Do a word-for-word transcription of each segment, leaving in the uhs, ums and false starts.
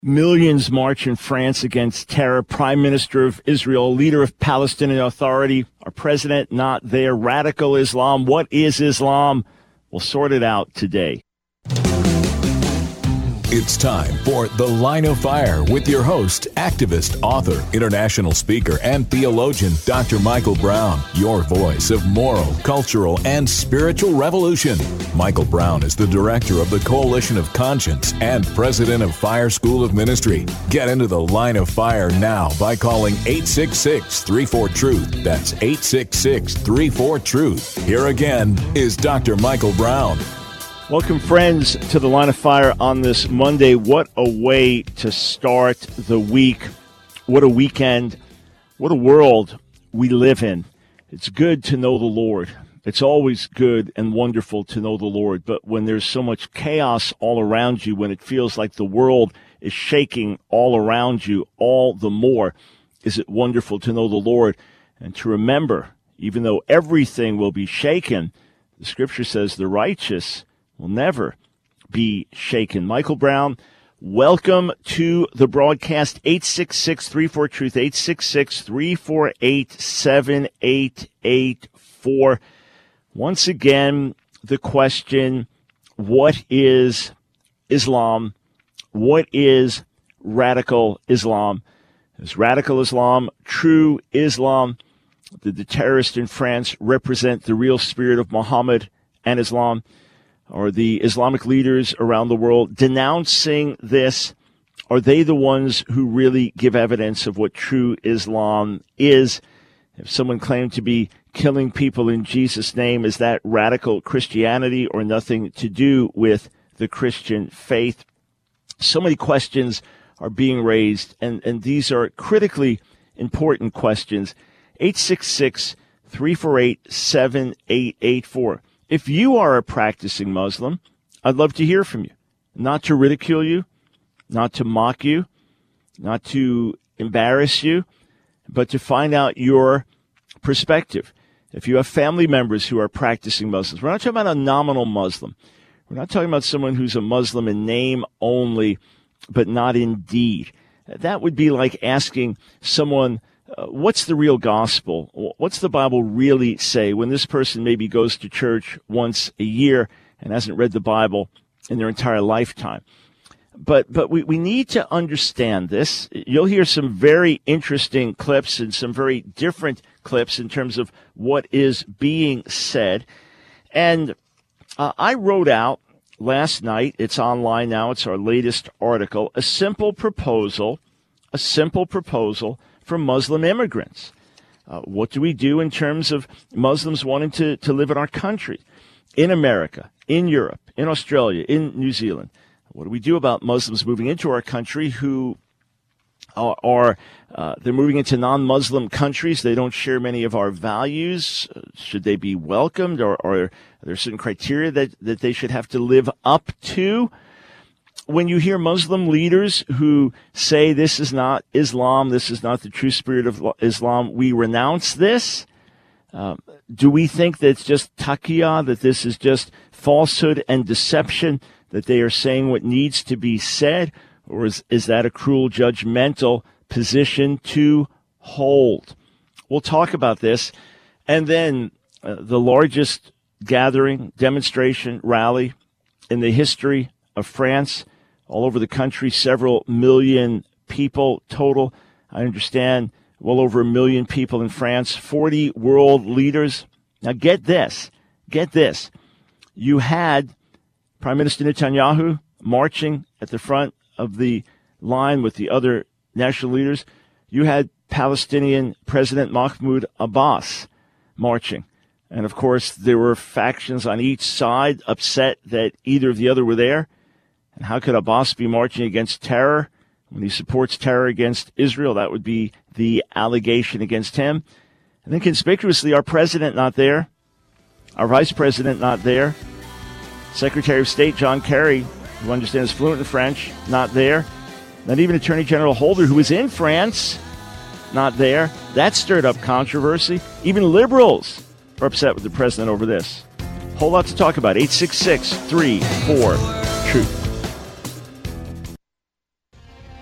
Millions march in France against terror. Prime Minister of Israel, leader of Palestinian Authority, our president not there. Radical Islam. What is Islam? We'll sort it out today. It's time for The Line of Fire with your host, activist, author, international speaker, and theologian, Doctor Michael Brown, your voice of moral, cultural, and spiritual revolution. Michael Brown is the director of the Coalition of Conscience and president of Fire School of Ministry. Get into The Line of Fire now by calling eight six six, three four, truth. That's eight six six, three four, truth. Here again is Doctor Michael Brown. Welcome, friends, to the Line of Fire on this Monday. What a way to start the week. What a weekend. What a world we live in. It's good to know the Lord. It's always good and wonderful to know the Lord. But when there's so much chaos all around you, when it feels like the world is shaking all around you, all the more is it wonderful to know the Lord and to remember, even though everything will be shaken, the Scripture says the righteous will never be shaken. Michael Brown, welcome to the broadcast. eight six six, three four, truth, eight six six, three four eight, seven eight eight four. Once again, the question, what is Islam? What is radical Islam? Is radical Islam true Islam? Did the terrorists in France represent the real spirit of Muhammad and Islam? Are the Islamic leaders around the world denouncing this? Are they the ones who really give evidence of what true Islam is? If someone claimed to be killing people in Jesus' name, is that radical Christianity or nothing to do with the Christian faith? So many questions are being raised, and, and these are critically important questions. eight six six, three four eight, seven eight eight four. If you are a practicing Muslim, I'd love to hear from you. Not to ridicule you, not to mock you, not to embarrass you, but to find out your perspective. If you have family members who are practicing Muslims, we're not talking about a nominal Muslim. We're not talking about someone who's a Muslim in name only, but not in deed. That would be like asking someone, Uh, what's the real gospel? What's the Bible really say when this person maybe goes to church once a year and hasn't read the Bible in their entire lifetime? But but we, we need to understand this. You'll hear some very interesting clips and some very different clips in terms of what is being said. And uh, I wrote out last night, it's online now, it's our latest article, a simple proposal, a simple proposal for Muslim immigrants. Uh, what do we do in terms of Muslims wanting to, to live in our country, in America, in Europe, in Australia, in New Zealand? What do we do about Muslims moving into our country who are, are uh, they're moving into non-Muslim countries? They don't share many of our values. Uh, should they be welcomed, or, or are there certain criteria that, that they should have to live up to? When you hear Muslim leaders who say this is not Islam, this is not the true spirit of Islam, we renounce this. Um, do we think that it's just taqiyya, that this is just falsehood and deception, that they are saying what needs to be said? Or is, is that a cruel, judgmental position to hold? We'll talk about this. And then uh, the largest gathering, demonstration, rally in the history of France, all over the country, several million people total. I understand well over a million people in France, forty world leaders. Now get this, get this. You had Prime Minister Netanyahu marching at the front of the line with the other national leaders. You had Palestinian President Mahmoud Abbas marching. And of course, there were factions on each side upset that either of the other were there. And how could Abbas be marching against terror when he supports terror against Israel? That would be the allegation against him. And then conspicuously, our president not there, our vice president not there, Secretary of State John Kerry, who understands fluent in French, not there, not even Attorney General Holder, who was in France, not there. That stirred up controversy. Even liberals are upset with the president over this. Whole lot to talk about. eight six six, three four, truth.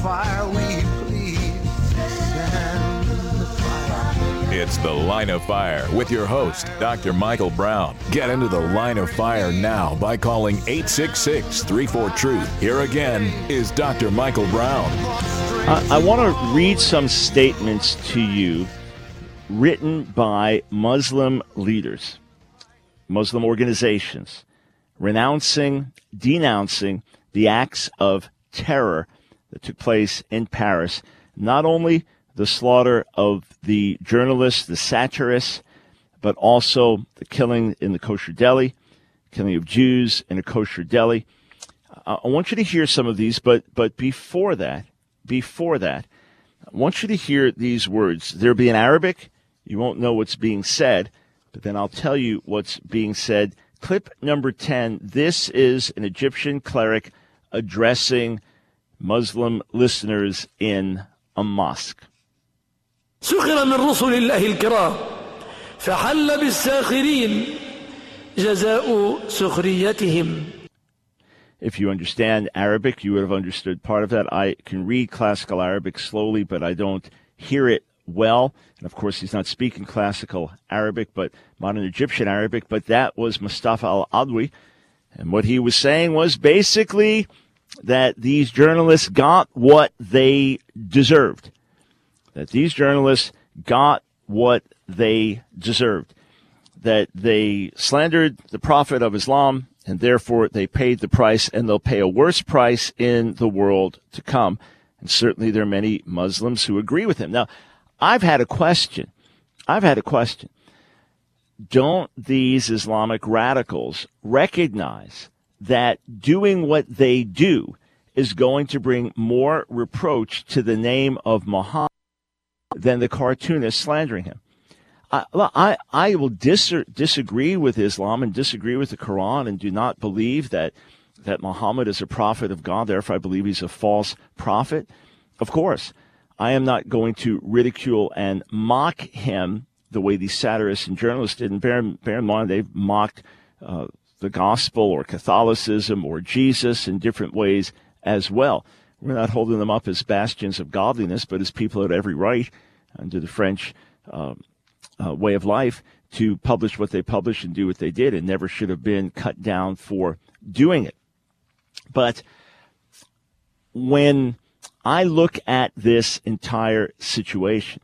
fire, we please stand the fire. It's The Line of Fire with your host, Doctor Michael Brown. Get into the Line of Fire now by calling eight six six, three four, TRUTH. Here again is Doctor Michael Brown. I, I want to read some statements to you written by Muslim leaders, Muslim organizations, renouncing, denouncing the acts of terror that took place in Paris, not only the slaughter of the journalists, the satirists, but also the killing in the kosher deli, killing of Jews in a kosher deli. I want you to hear some of these, but but before that, before that, I want you to hear these words. They'll be in Arabic. You won't know what's being said, but then I'll tell you what's being said. Clip number ten. This is an Egyptian cleric addressing Muslim listeners in a mosque. سخر من رسل الله الكرام فحل بالساخرين جزاء سخريتهم. If you understand Arabic, you would have understood part of that. I can read classical Arabic slowly, but I don't hear it well. And of course, he's not speaking classical Arabic, but modern Egyptian Arabic. But that was Mustafa al-Adwi. And what he was saying was basically that these journalists got what they deserved. That these journalists got what they deserved. That they slandered the Prophet of Islam, and therefore they paid the price, and they'll pay a worse price in the world to come. And certainly there are many Muslims who agree with him. Now, I've had a question. I've had a question. Don't these Islamic radicals recognize that doing what they do is going to bring more reproach to the name of Muhammad than the cartoonist slandering him? I, I, I will dis- disagree with Islam and disagree with the Quran and do not believe that, that Muhammad is a prophet of God. Therefore, I believe he's a false prophet. Of course, I am not going to ridicule and mock him the way these satirists and journalists did. And bear, bear in mind, they've mocked uh, the gospel or Catholicism or Jesus in different ways as well. We're not holding them up as bastions of godliness, but as people had every right under the French uh, uh, way of life to publish what they published and do what they did, and never should have been cut down for doing it. But when I look at this entire situation,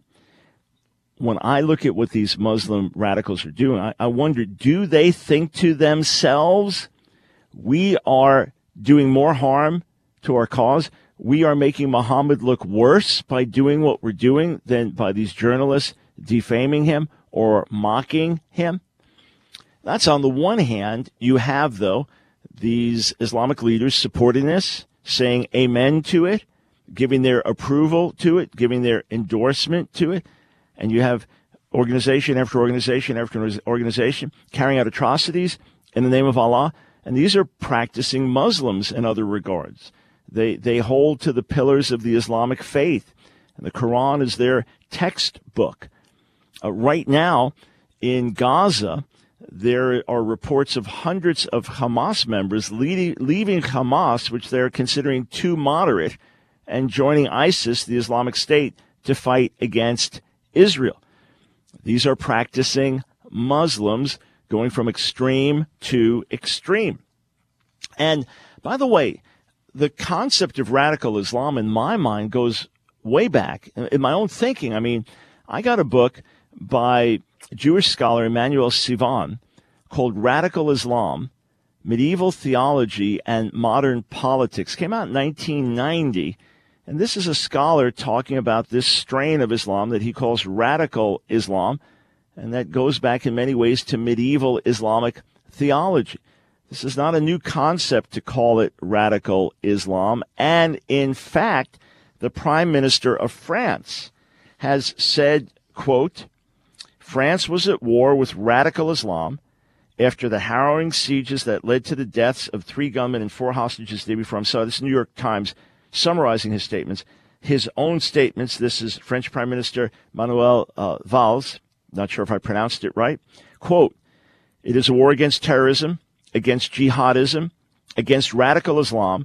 when I look at what these Muslim radicals are doing, I, I wonder, do they think to themselves, we are doing more harm to our cause? We are making Muhammad look worse by doing what we're doing than by these journalists defaming him or mocking him? That's on the one hand. You have, though, these Islamic leaders supporting this, saying amen to it, giving their approval to it, giving their endorsement to it. And you have organization after organization after organization carrying out atrocities in the name of Allah. And these are practicing Muslims in other regards. They they hold to the pillars of the Islamic faith. And the Quran is their textbook. Uh, right now in Gaza, there are reports of hundreds of Hamas members leaving, leaving Hamas, which they're considering too moderate, and joining ISIS, the Islamic State, to fight against Israel. These are practicing Muslims going from extreme to extreme. And by the way, the concept of radical Islam in my mind goes way back in my own thinking. I mean, I got a book by Jewish scholar Emmanuel Sivan called Radical Islam, Medieval Theology and Modern Politics. Came out in nineteen ninety. And this is a scholar talking about this strain of Islam that he calls radical Islam, and that goes back in many ways to medieval Islamic theology. This is not a new concept to call it radical Islam. And in fact, the Prime Minister of France has said, quote, France was at war with radical Islam after the harrowing sieges that led to the deaths of three gunmen and four hostages the day before. I'm sorry, this is New York Times summarizing his statements. His own statements, this is French Prime Minister Manuel uh, Valls, not sure if I pronounced it right, quote, it is a war against terrorism, against jihadism, against radical Islam,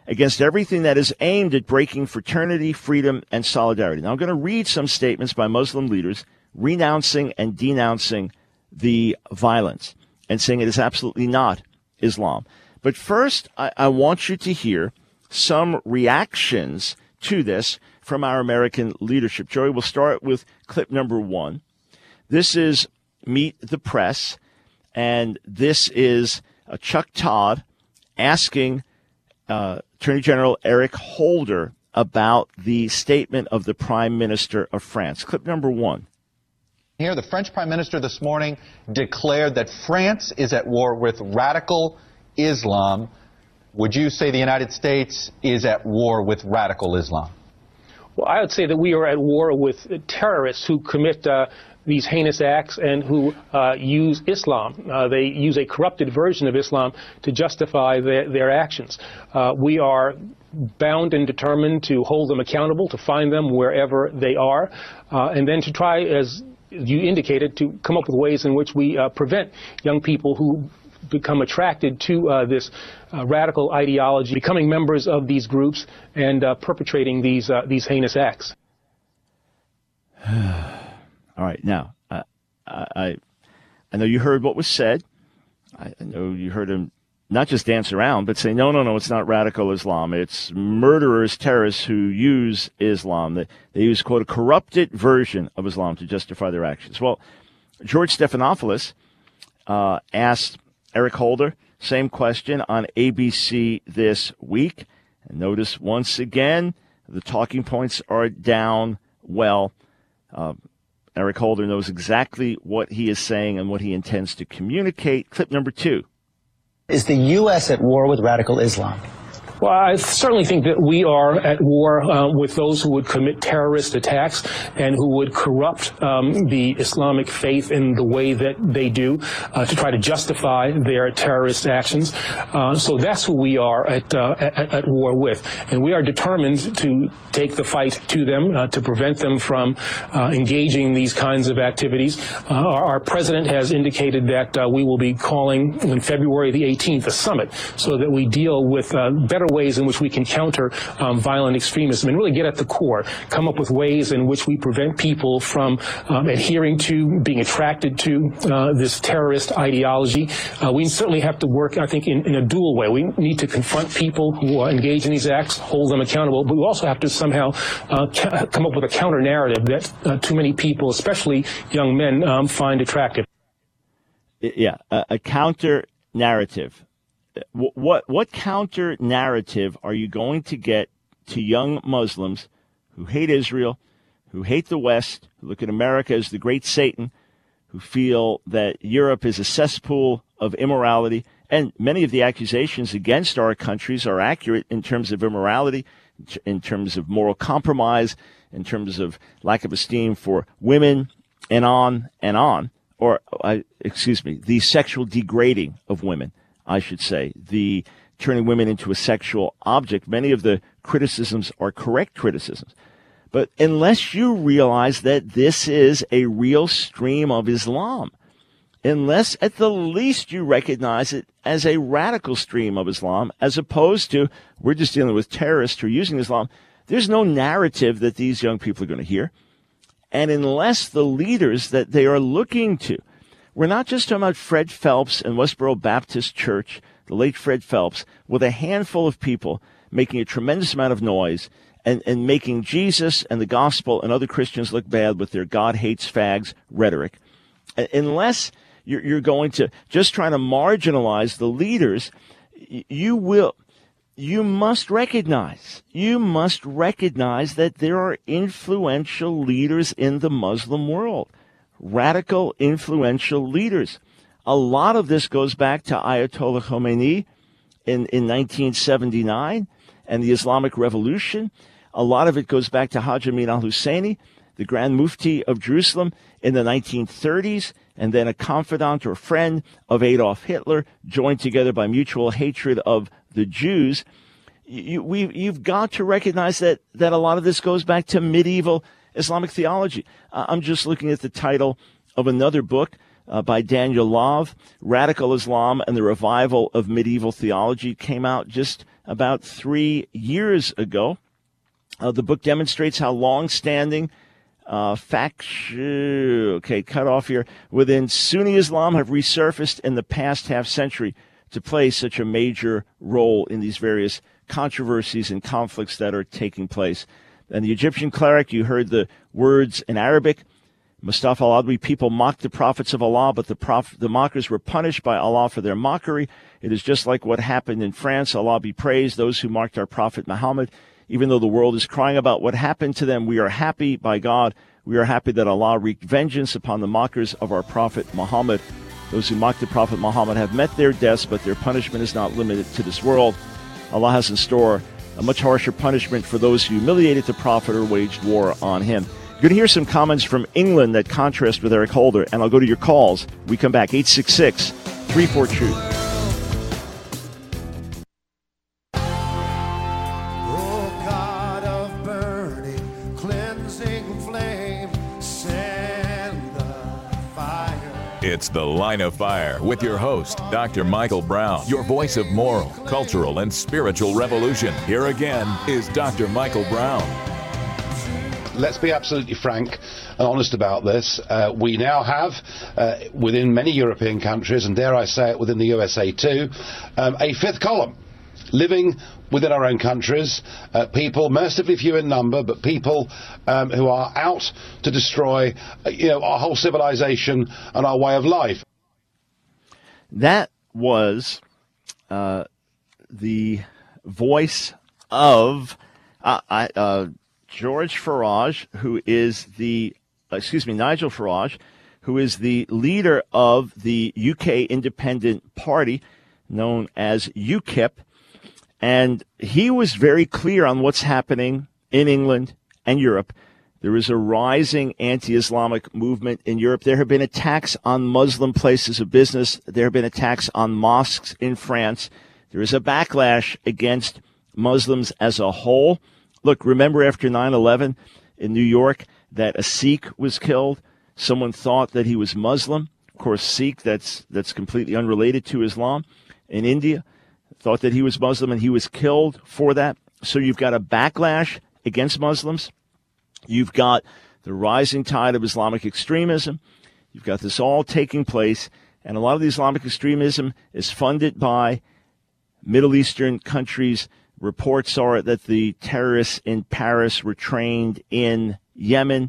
against everything that is aimed at breaking fraternity, freedom, and solidarity. Now, I'm going to read some statements by Muslim leaders renouncing and denouncing the violence and saying it is absolutely not Islam. But first, I, I want you to hear some reactions to this from our American leadership. Joey, we'll start with clip number one. This is Meet the Press, and this is uh, Chuck Todd asking uh, Attorney General Eric Holder about the statement of the Prime Minister of France. Clip number one. Here, the French Prime Minister this morning declared that France is at war with radical Islam. Would you say the United States is at war with radical Islam? Well, I would say that we are at war with terrorists who commit uh, these heinous acts and who uh, use Islam. Uh, they use a corrupted version of Islam to justify their, their actions. Uh, we are bound and determined to hold them accountable, to find them wherever they are, uh, and then to try, as you indicated, to come up with ways in which we uh, prevent young people who become attracted to uh, this uh, radical ideology, becoming members of these groups and uh, perpetrating these uh, these heinous acts. All right, now uh, I I know you heard what was said. I know you heard him not just dance around, but say, no, no, no, it's not radical Islam. It's murderers, terrorists who use Islam. They, they use, quote, a corrupted version of Islam to justify their actions. Well, George Stephanopoulos uh, asked Eric Holder, same question on A B C this week. And notice once again, the talking points are down well. Uh, Eric Holder knows exactly what he is saying and what he intends to communicate. Clip number two. Is the U S at war with radical Islam? Well, I certainly think that we are at war uh, with those who would commit terrorist attacks and who would corrupt um, the Islamic faith in the way that they do uh, to try to justify their terrorist actions. Uh, so that's who we are at, uh, at, at war with. And we are determined to take the fight to them, uh, to prevent them from uh, engaging in these kinds of activities. Uh, our, our president has indicated that uh, we will be calling on February the eighteenth a summit so that we deal with uh, better ways in which we can counter um, violent extremism and really get at the core, come up with ways in which we prevent people from um, adhering to, being attracted to uh, this terrorist ideology. Uh, we certainly have to work, I think, in, in a dual way. We need to confront people who are engaged in these acts, hold them accountable, but we also have to somehow uh, ca- come up with a counter-narrative that uh, too many people, especially young men, um, find attractive. Yeah, a, a counter-narrative. What what counter narrative are you going to get to young Muslims who hate Israel, who hate the West, who look at America as the great Satan, who feel that Europe is a cesspool of immorality? And many of the accusations against our countries are accurate in terms of immorality, in terms of moral compromise, in terms of lack of esteem for women, and on and on. Or, uh, excuse me, the sexual degrading of women. I should say, the turning women into a sexual object. Many of the criticisms are correct criticisms. But unless you realize that this is a real stream of Islam, unless at the least you recognize it as a radical stream of Islam, as opposed to we're just dealing with terrorists who are using Islam, there's no narrative that these young people are going to hear. And unless the leaders that they are looking to, we're not just talking about Fred Phelps and Westboro Baptist Church, the late Fred Phelps, with a handful of people making a tremendous amount of noise and, and making Jesus and the gospel and other Christians look bad with their God hates fags rhetoric. Unless you're, you're going to just try to marginalize the leaders, you will, you must recognize, you must recognize that there are influential leaders in the Muslim world. Radical, influential leaders. A lot of this goes back to Ayatollah Khomeini in, in nineteen seventy-nine and the Islamic Revolution. A lot of it goes back to Hajj Amin al-Husseini, the Grand Mufti of Jerusalem in the nineteen thirties, and then a confidant or friend of Adolf Hitler, joined together by mutual hatred of the Jews. You, we, you've got to recognize that, that a lot of this goes back to medieval Islamic theology. Uh, I'm just looking at the title of another book uh, by Daniel Love, Radical Islam and the Revival of Medieval Theology, came out just about three years ago. Uh, the book demonstrates how long-standing uh, faction, okay, cut off here, within Sunni Islam have resurfaced in the past half century to play such a major role in these various controversies and conflicts that are taking place. And the Egyptian cleric, you heard the words in Arabic, Mustafa al-Adwi, people mocked the prophets of Allah, but the, prof- the mockers were punished by Allah for their mockery. It is just like what happened in France. Allah be praised, those who mocked our prophet Muhammad. Even though the world is crying about what happened to them, we are happy by God. We are happy that Allah wreaked vengeance upon the mockers of our prophet Muhammad. Those who mocked the prophet Muhammad have met their deaths, but their punishment is not limited to this world. Allah has in store a much harsher punishment for those who humiliated the prophet or waged war on him. You're going to hear some comments from England that contrast with Eric Holder, and I'll go to your calls. We come back, eight six six, three four, truth. Oh, God of burning, cleansing flame, send the fire. It's The Line of Fire with your host, Doctor Michael Brown, your voice of moral, cultural, and spiritual revolution. Here again is Doctor Michael Brown. Let's be absolutely frank and honest about this. Uh, we now have, uh, within many European countries, and dare I say it, within the U S A too, um, a fifth column living within our own countries, uh, people, mercifully few in number, but people um, who are out to destroy uh, you know, our whole civilization and our way of life. That was uh, the voice of uh, I, uh, George Farage, who is the, excuse me, Nigel Farage, who is the leader of the U K Independent Party, known as UKIP. And he was very clear on what's happening in England and Europe. There is a rising anti-Islamic movement in Europe. There have been attacks on Muslim places of business. There have been attacks on mosques in France. There is a backlash against Muslims as a whole. Look, remember after nine eleven in New York that a Sikh was killed? Someone thought that he was Muslim. Of course, Sikh, that's that's completely unrelated to Islam. In India, thought that he was Muslim and he was killed for that. So you've got a backlash against Muslims. You've got the rising tide of Islamic extremism. You've got this all taking place. And a lot of the Islamic extremism is funded by Middle Eastern countries. Reports are that the terrorists in Paris were trained in Yemen.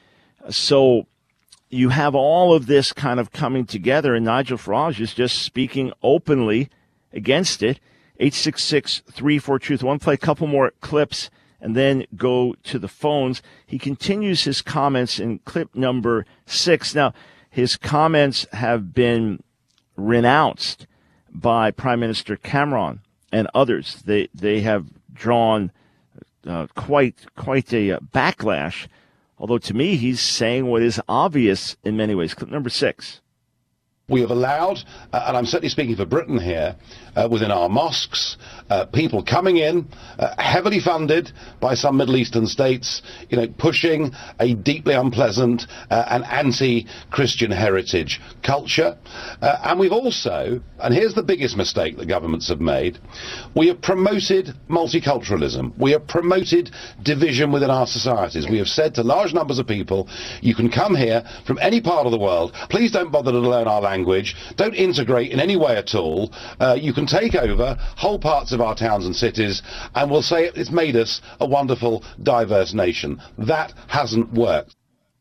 So you have all of this kind of coming together, and Nigel Farage is just speaking openly against it. eight six six, three four, truth. I want to play a couple more clips and then go to the phones. He continues his comments in clip number six. Now, his comments have been renounced by Prime Minister Cameron and others. They they have drawn uh, quite quite a uh, backlash, although to me he's saying what is obvious in many ways. Clip number six. We have allowed, uh, and I'm certainly speaking for Britain here, uh, within our mosques, uh, people coming in, uh, heavily funded by some Middle Eastern states, you know, pushing a deeply unpleasant uh, and anti-Christian heritage culture. Uh, and we've also, and here's the biggest mistake that governments have made, we have promoted multiculturalism. We have promoted division within our societies. We have said to large numbers of people, you can come here from any part of the world. Please don't bother to learn our language. Language, don't integrate in any way at all. Uh, you can take over whole parts of our towns and cities, and we'll say it's made us a wonderful, diverse nation. That hasn't worked.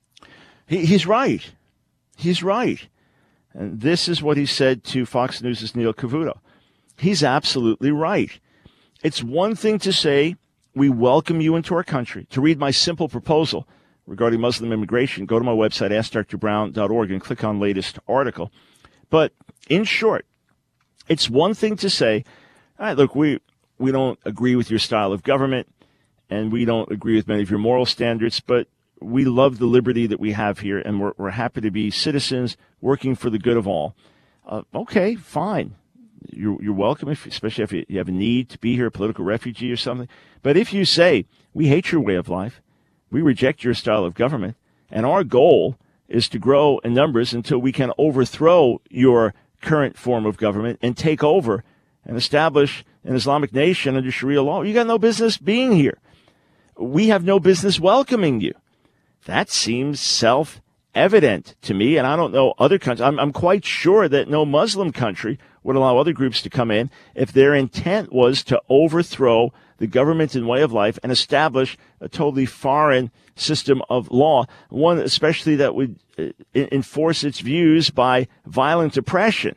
He, he's right. He's right. And this is what he said to Fox News' Neil Cavuto. He's absolutely right. It's one thing to say, we welcome you into our country. To read my simple proposal regarding Muslim immigration, go to my website, ask dr brown dot org, and click on latest article. But in short, it's one thing to say, all right, look, we, we don't agree with your style of government, and we don't agree with many of your moral standards, but we love the liberty that we have here, and we're, we're happy to be citizens working for the good of all. Uh, okay, fine. You're, you're welcome, if, especially if you have a need to be here, a political refugee or something. But if you say, we hate your way of life, we reject your style of government, and our goal is to grow in numbers until we can overthrow your current form of government and take over and establish an Islamic nation under Sharia law, you got no business being here. We have no business welcoming you. That seems self-evident to me, and I don't know other countries. I'm, I'm quite sure that no Muslim country would allow other groups to come in if their intent was to overthrow the government and way of life and establish a totally foreign system of law, one especially that would uh, enforce its views by violent oppression.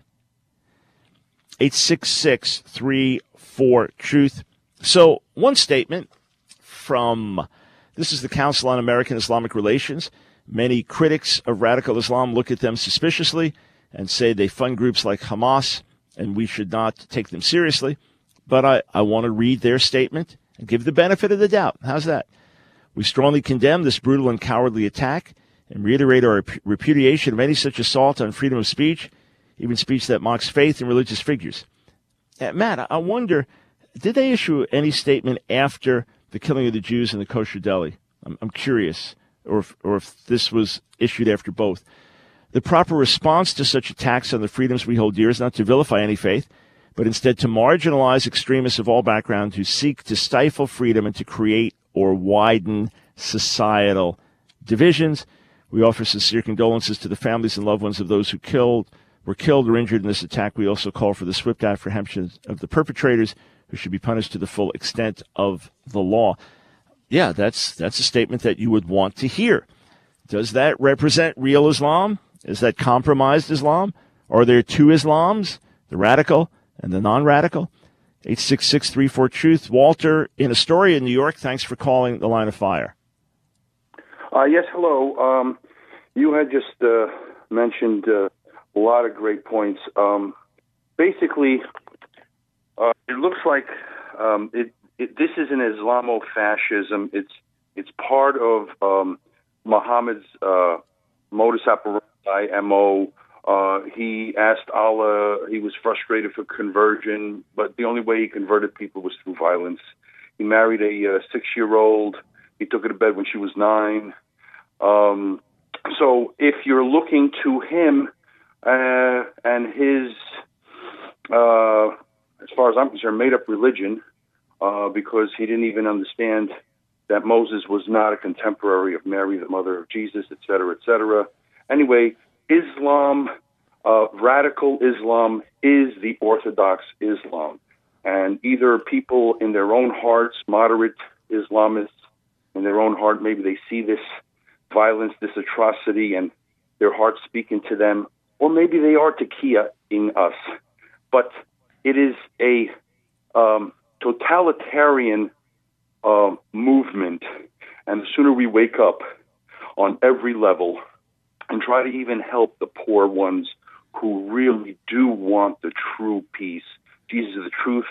eight six six, three four, truth. So one statement from, this is the Council on American Islamic Relations. Many critics of radical Islam look at them suspiciously and say they fund groups like Hamas and we should not take them seriously. But I, I want to read their statement and give the benefit of the doubt. How's that? We strongly condemn this brutal and cowardly attack and reiterate our rep- repudiation of any such assault on freedom of speech, even speech that mocks faith and religious figures. Uh, Matt, I wonder, did they issue any statement after the killing of the Jews in the kosher deli? I'm, I'm curious, or if, or if this was issued after both. The proper response to such attacks on the freedoms we hold dear is not to vilify any faith, but instead to marginalize extremists of all backgrounds who seek to stifle freedom and to create or widen societal divisions. We offer sincere condolences to the families and loved ones of those who killed, were killed or injured in this attack. We also call for the swift apprehension of the perpetrators, who should be punished to the full extent of the law. Yeah, that's that's a statement that you would want to hear. Does that represent real Islam? Is that compromised Islam? Are there two Islams, the radical and the non-radical? eight six six, three four, truth. Walter in Astoria, New York, thanks for calling the Line of Fire. Uh, yes, hello. Um, you had just uh, mentioned uh, a lot of great points. Um, basically, uh, it looks like um, it, it, this is an Islamofascism. It's it's part of um, Muhammad's uh, modus operandi, M O. Uh, he asked Allah, he was frustrated for conversion, but the only way he converted people was through violence. He married a uh, six-year-old. He took her to bed when she was nine. Um, so if you're looking to him uh, and his, uh, as far as I'm concerned, made-up religion, uh, because he didn't even understand that Moses was not a contemporary of Mary, the mother of Jesus, et cetera, et cetera. Anyway, Islam, uh, radical Islam, is the Orthodox Islam. And either people in their own hearts, moderate Islamists, in their own heart, maybe they see this violence, this atrocity, and their hearts speaking to them, or maybe they are taqiyya-ing us. But it is a um, totalitarian uh, movement, and the sooner we wake up on every level and try to even help the poor ones who really do want the true peace. Jesus is the truth,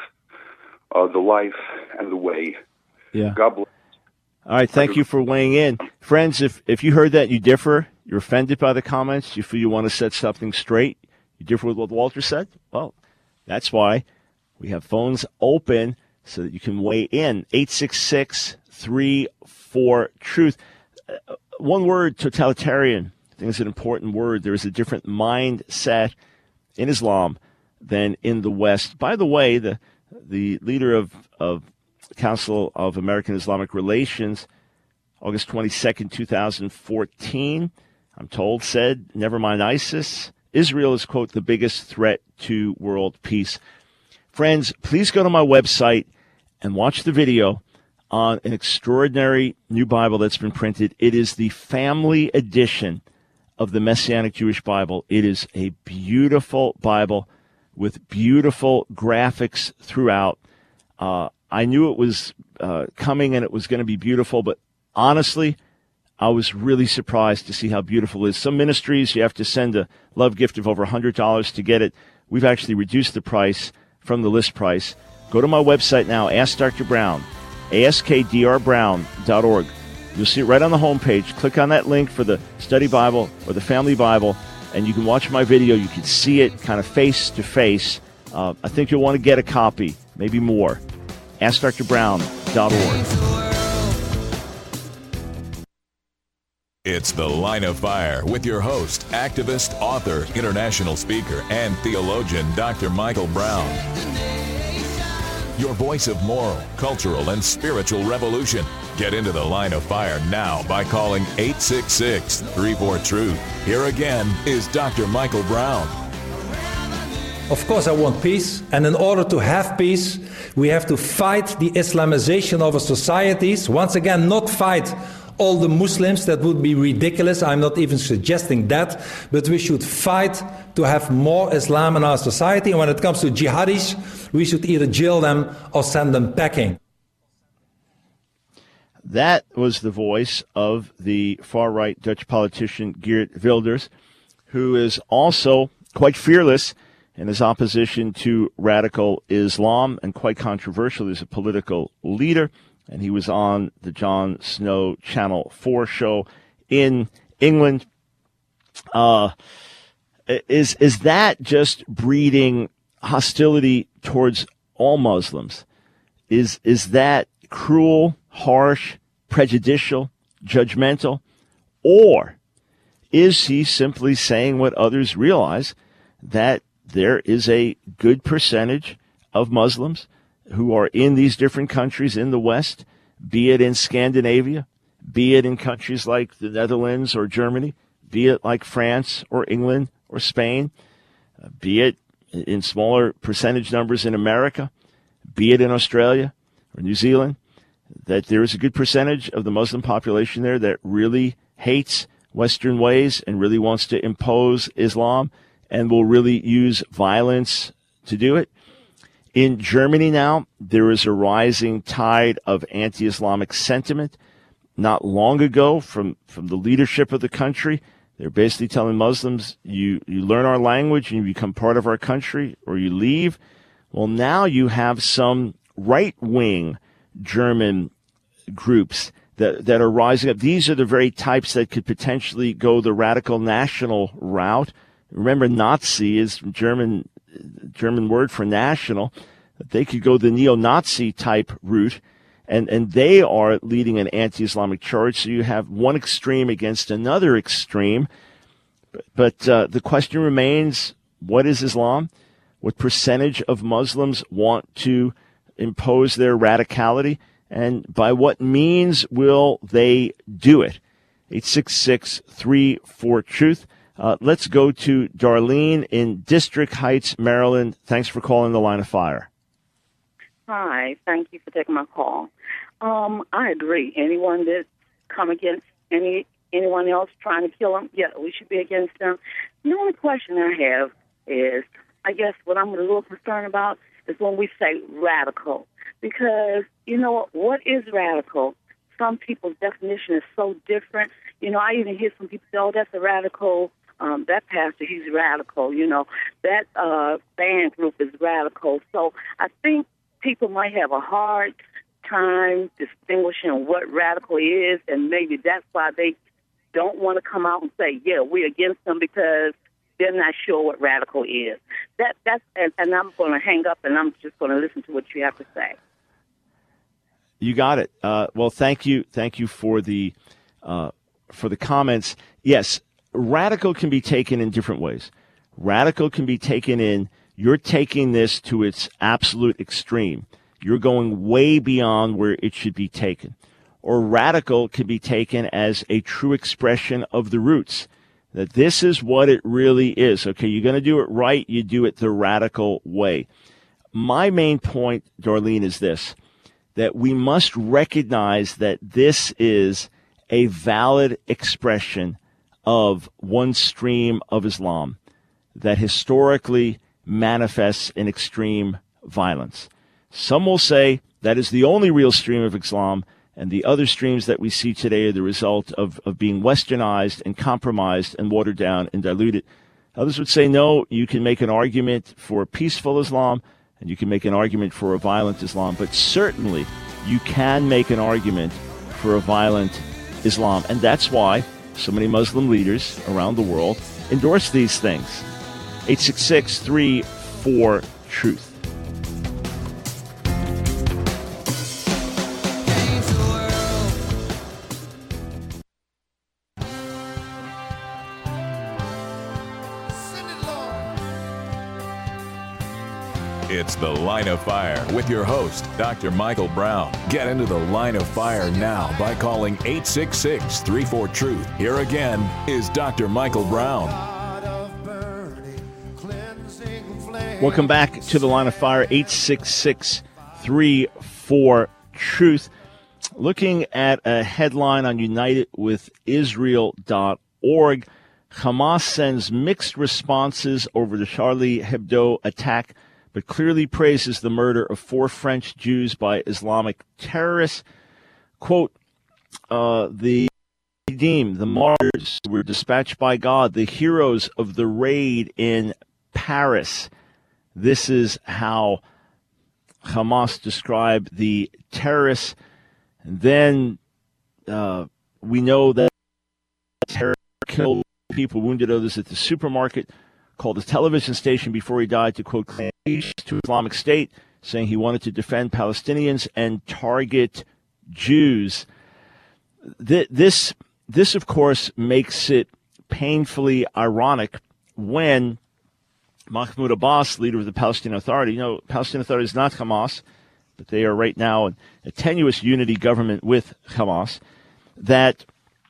uh, the life, and the way. Yeah. God bless. All right, thank you for weighing in. Friends, if, if you heard that and you differ, you're offended by the comments, you feel you want to set something straight, you differ with what Walter said, well, that's why we have phones open so that you can weigh in. eight six six, three four, truth. Uh, one word, totalitarian. I think it's an important word. There is a different mindset in Islam than in the West. By the way, the the leader of, of the Council of American Islamic Relations, August twenty-second, twenty fourteen, I'm told, said, never mind ISIS, Israel is, quote, the biggest threat to world peace. Friends, please go to my website and watch the video on an extraordinary new Bible that's been printed. It is the family edition of the Messianic Jewish Bible. It is a beautiful Bible with beautiful graphics throughout. Uh, I knew it was uh, coming and it was going to be beautiful, but honestly, I was really surprised to see how beautiful it is. Some ministries, you have to send a love gift of over one hundred dollars to get it. We've actually reduced the price from the list price. Go to my website now, Ask Doctor Brown, ask d r brown dot org. You'll see it right on the homepage. Click on that link for the study Bible or the family Bible, and you can watch my video. You can see it kind of face to face. Uh, I think you'll want to get a copy, maybe more. ask d r brown dot org. It's The Line of Fire with your host, activist, author, international speaker, and theologian, Doctor Michael Brown. your voice of moral, cultural, and spiritual revolution. Get into the Line of Fire now by calling eight six six, three four, truth. Here again is Doctor Michael Brown. Of course, I want peace, and in order to have peace, we have to fight the Islamization of our societies. Once again, not fight all the Muslims, that would be ridiculous. I'm not even suggesting that, but we should fight to have more Islam in our society. And when it comes to jihadis, we should either jail them or send them packing. That was the voice of the far-right Dutch politician Geert Wilders, who is also quite fearless in his opposition to radical Islam and quite controversial as a political leader. And he was on the Jon Snow Channel four show in England. Uh, is is that just breeding hostility towards all Muslims? Is is that cruel, harsh, prejudicial, judgmental? Or is he simply saying what others realize, that there is a good percentage of Muslims who are in these different countries in the West, be it in Scandinavia, be it in countries like the Netherlands or Germany, be it like France or England or Spain, uh, be it in smaller percentage numbers in America, be it in Australia or New Zealand, that there is a good percentage of the Muslim population there that really hates Western ways and really wants to impose Islam and will really use violence to do it. In Germany now, there is a rising tide of anti-Islamic sentiment. Not long ago, from, from the leadership of the country, they're basically telling Muslims, you, you learn our language and you become part of our country, or you leave. Well, now you have some right-wing German groups that, that are rising up. These are the very types that could potentially go the radical national route. Remember, Nazi is German German word for national. They could go the neo-Nazi type route, and, and they are leading an anti-Islamic charge. So you have one extreme against another extreme. But, but uh, the question remains, what is Islam? What percentage of Muslims want to impose their radicality? And by what means will they do it? eight six six, three four, truth. Uh, let's go to Darlene in District Heights, Maryland. Thanks for calling the Line of Fire. Hi, thank you for taking my call. Um, I agree. Anyone that come against any anyone else trying to kill them, yeah, we should be against them. The only question I have is, I guess what I'm a little concerned about is when we say radical. Because, you know, what is radical? Some people's definition is so different. You know, I even hear some people say, oh, that's a radical. Um, that pastor, he's radical, you know. That uh, band group is radical. So I think people might have a hard time distinguishing what radical is, and maybe that's why they don't want to come out and say, yeah, we're against them, because they're not sure what radical is. That that's and, and I'm going to hang up, and I'm just going to listen to what you have to say. You got it. Uh, well, thank you. Thank you for the uh, for the comments. Yes. Radical can be taken in different ways. Radical can be taken in, you're taking this to its absolute extreme. You're going way beyond where it should be taken. Or radical can be taken as a true expression of the roots, that this is what it really is. Okay, you're going to do it right, you do it the radical way. My main point, Darlene, is this, that we must recognize that this is a valid expression of one stream of Islam that historically manifests in extreme violence. Some will say that is the only real stream of Islam, and the other streams that we see today are the result of, of being westernized and compromised and watered down and diluted. Others would say, no, you can make an argument for peaceful Islam, and you can make an argument for a violent Islam, but certainly you can make an argument for a violent Islam, and that's why so many Muslim leaders around the world endorse these things. eight six six, three four, truth. It's The Line of Fire with your host, Doctor Michael Brown. Get into The Line of Fire now by calling eight six six, three four, truth. Here again is Doctor Michael Brown. Welcome back to The Line of Fire, eight six six, three four, truth. Looking at a headline on united with israel dot org, Hamas sends mixed responses over the Charlie Hebdo attack, but clearly praises the murder of four French Jews by Islamic terrorists. Quote, uh, the Redeemed, the martyrs were dispatched by God, the heroes of the raid in Paris. This is how Hamas described the terrorists. And then uh, we know that terror killed people, wounded others at the supermarket, called a television station before he died to, quote, to Islamic State, saying he wanted to defend Palestinians and target Jews. This, this of course, makes it painfully ironic when Mahmoud Abbas, leader of the Palestinian Authority, you know, Palestinian Authority is not Hamas, but they are right now in a tenuous unity government with Hamas, that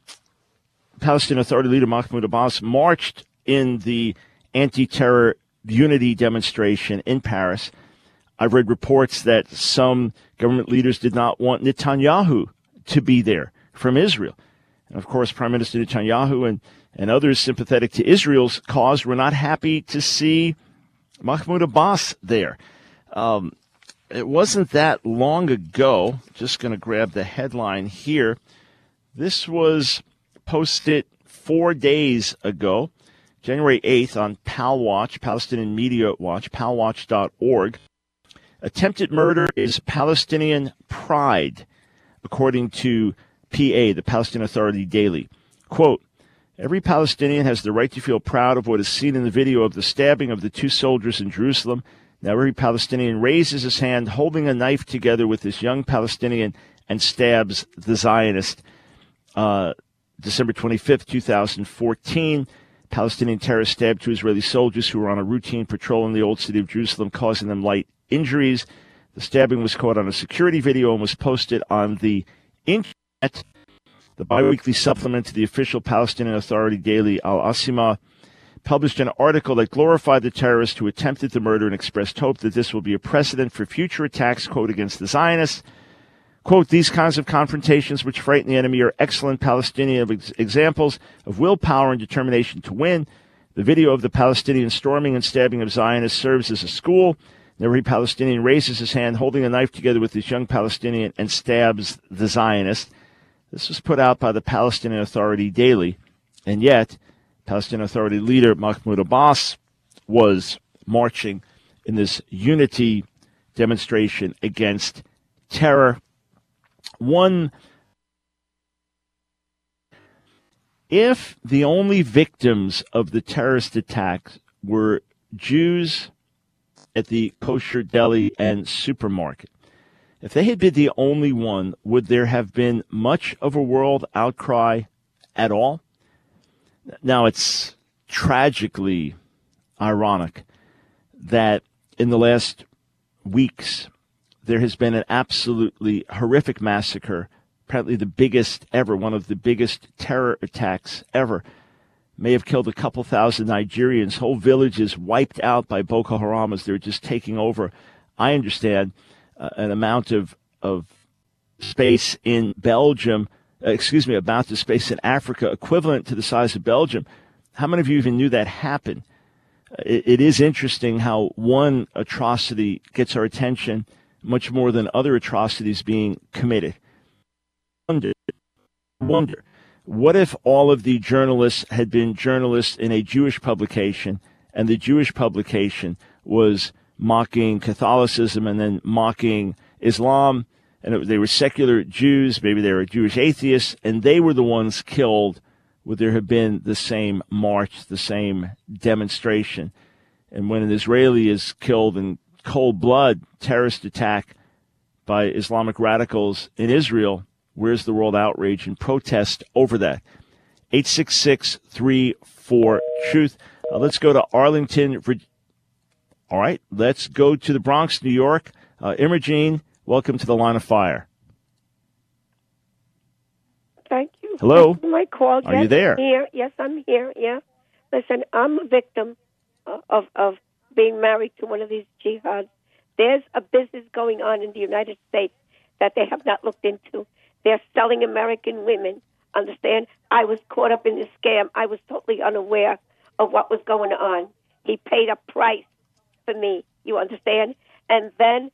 Palestinian Authority leader Mahmoud Abbas marched in the anti-terror unity demonstration in Paris. I've read reports that some government leaders did not want Netanyahu to be there from Israel. And of course, Prime Minister Netanyahu and, and others sympathetic to Israel's cause were not happy to see Mahmoud Abbas there. Um, It wasn't that long ago, just going to grab the headline here. This was posted four days ago, January eighth, on PalWatch, Palestinian Media Watch, pal watch dot org. Attempted murder is Palestinian pride, according to P A, the Palestinian Authority Daily. Quote, every Palestinian has the right to feel proud of what is seen in the video of the stabbing of the two soldiers in Jerusalem. Now every Palestinian raises his hand holding a knife together with this young Palestinian and stabs the Zionist. Uh, December twenty-fifth, twenty fourteen, Palestinian terrorists stabbed two Israeli soldiers who were on a routine patrol in the old city of Jerusalem, causing them light injuries. The stabbing was caught on a security video and was posted on the internet. The biweekly supplement to the official Palestinian Authority daily Al-Asima published an article that glorified the terrorists who attempted the murder and expressed hope that this will be a precedent for future attacks, quote, against the Zionists. Quote, these kinds of confrontations which frighten the enemy are excellent Palestinian ex- examples of willpower and determination to win. The video of the Palestinian storming and stabbing of Zionists serves as a school. Every Palestinian raises his hand holding a knife together with this young Palestinian and stabs the Zionist. This was put out by the Palestinian Authority Daily, and yet Palestinian Authority leader Mahmoud Abbas was marching in this unity demonstration against terror. One, if the only victims of the terrorist attacks were Jews at the kosher deli and supermarket, if they had been the only one, would there have been much of a world outcry at all? Now, it's tragically ironic that in the last weeks, there has been an absolutely horrific massacre, apparently the biggest ever, one of the biggest terror attacks ever. May have killed a couple thousand Nigerians, whole villages wiped out by Boko Haram as they're just taking over, I understand, uh, an amount of, of space in Belgium, excuse me, about the space in Africa, equivalent to the size of Belgium. How many of you even knew that happened? It, it is interesting how one atrocity gets our attention much more than other atrocities being committed. Wonder, wonder, what if all of the journalists had been journalists in a Jewish publication, and the Jewish publication was mocking Catholicism and then mocking Islam, and it, they were secular Jews, maybe they were Jewish atheists, and they were the ones killed? Would there have been the same march, the same demonstration? And when an Israeli is killed in cold blood, terrorist attack by Islamic radicals in Israel, where's the world outrage and protest over that? eight six six, three four, truth. Uh, let's go to Arlington, All right, let's go to the Bronx, New York. Uh, Imogene, welcome to the Line of Fire. Thank you. Hello. Thank you for my call. Are yes, you there? I'm here. Yes, I'm here. Yeah. Listen, I'm a victim of of being married to one of these jihads. There's a business going on in the United States that they have not looked into. They're selling American women. Understand? I was caught up in this scam. I was totally unaware of what was going on. He paid a price for me. You understand? And then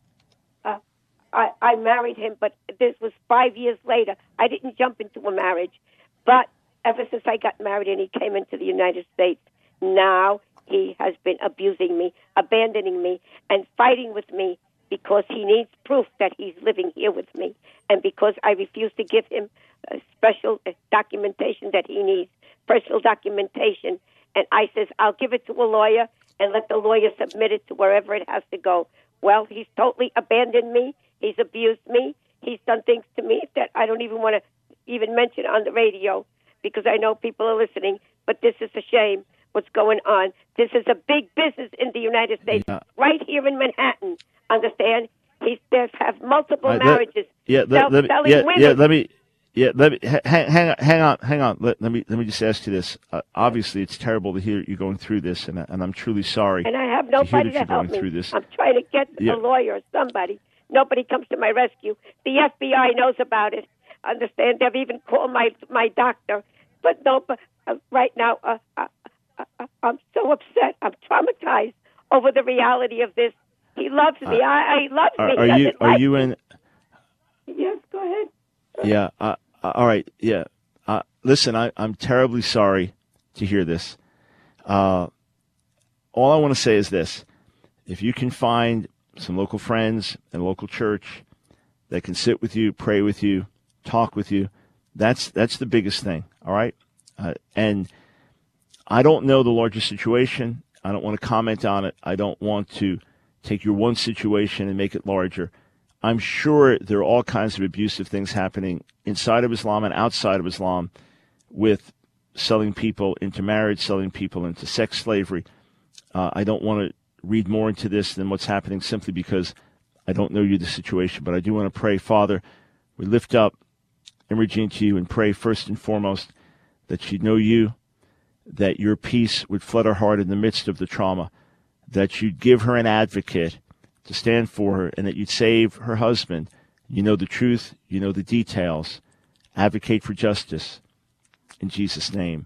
uh, I, I married him, but this was five years later. I didn't jump into a marriage. But ever since I got married and he came into the United States, now he has been abusing me, abandoning me, and fighting with me because he needs proof that he's living here with me. And because I refuse to give him uh, special documentation that he needs, personal documentation. And I says, I'll give it to a lawyer and let the lawyer submit it to wherever it has to go. Well, he's totally abandoned me. He's abused me. He's done things to me that I don't even want to even mention on the radio because I know people are listening. But this is a shame what's going on. This is a big business in the United States, yeah. right here in Manhattan. Understand? He's there's have multiple Right, let- marriages. Yeah, let, sell- let me, selling yeah, women. yeah, let me, yeah, let me, ha- hang, hang, hang on, hang on. Let, let me, let me just ask you this. Uh, obviously, it's terrible to hear you going through this, and, and I'm truly sorry. And I have to hear nobody that to you're help going me. through this. I'm trying to get Yeah. a lawyer or somebody. Nobody comes to my rescue. The F B I knows about it. Understand? They've even called my my doctor. But no, but uh, right now, uh, uh, uh, I'm so upset. I'm traumatized over the reality of this. He loves me. Uh, I, he loves Are, me. are He you, doesn't are like you me. in? Yes, go ahead. Yeah. Uh, uh, all right. Yeah. Uh, listen, I, I'm terribly sorry to hear this. Uh, all I want to say is this: if you can find some local friends and local church that can sit with you, pray with you, talk with you, that's that's the biggest thing. All right. Uh, and I don't know the larger situation. I don't want to comment on it. I don't want to take your one situation and make it larger. I'm sure there are all kinds of abusive things happening inside of Islam and outside of Islam with selling people into marriage, selling people into sex slavery. Uh, I don't want to read more into this than what's happening simply because I don't know you the situation. But I do want to pray, Father, we lift up Imogene to you and pray first and foremost that she'd know you, that your peace would flood her heart in the midst of the trauma, that you'd give her an advocate to stand for her, and that you'd save her husband. You know the truth. You know the details. Advocate for justice in Jesus' name.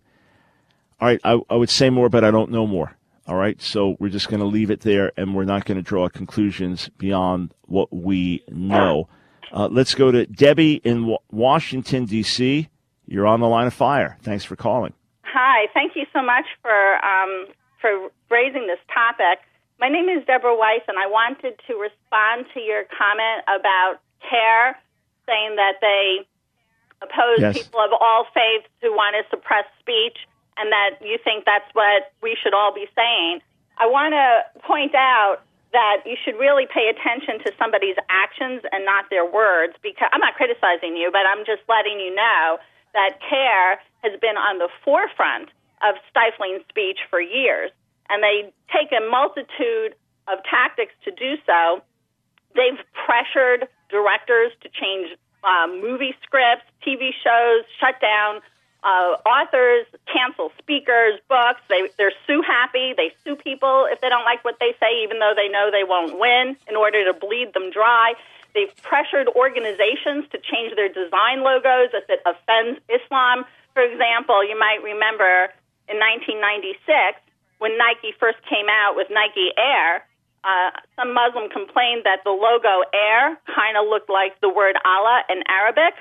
All right, I, I would say more, but I don't know more. All right, so we're just going to leave it there, and we're not going to draw conclusions beyond what we know. Uh, let's go to Debbie in w- Washington, D C You're on the Line of Fire. Thanks for calling. Hi, thank you so much for um, for raising this topic. My name is Deborah Weiss, and I wanted to respond to your comment about CARE, saying that they oppose Yes. people of all faiths who want to suppress speech, and that you think that's what we should all be saying. I want to point out that you should really pay attention to somebody's actions and not their words, because I'm not criticizing you, but I'm just letting you know that CARE has been on the forefront of stifling speech for years, and they take a multitude of tactics to do so. They've pressured directors to change um, movie scripts, T V shows, shut down uh, authors, cancel speakers, books. They, they're sue happy. They sue people if they don't like what they say, even though they know they won't win, in order to bleed them dry. They've pressured organizations to change their design logos if it offends Islam. For example, you might remember in nineteen ninety-six, when Nike first came out with Nike Air, uh, some Muslim complained that the logo Air kind of looked like the word Allah in Arabic,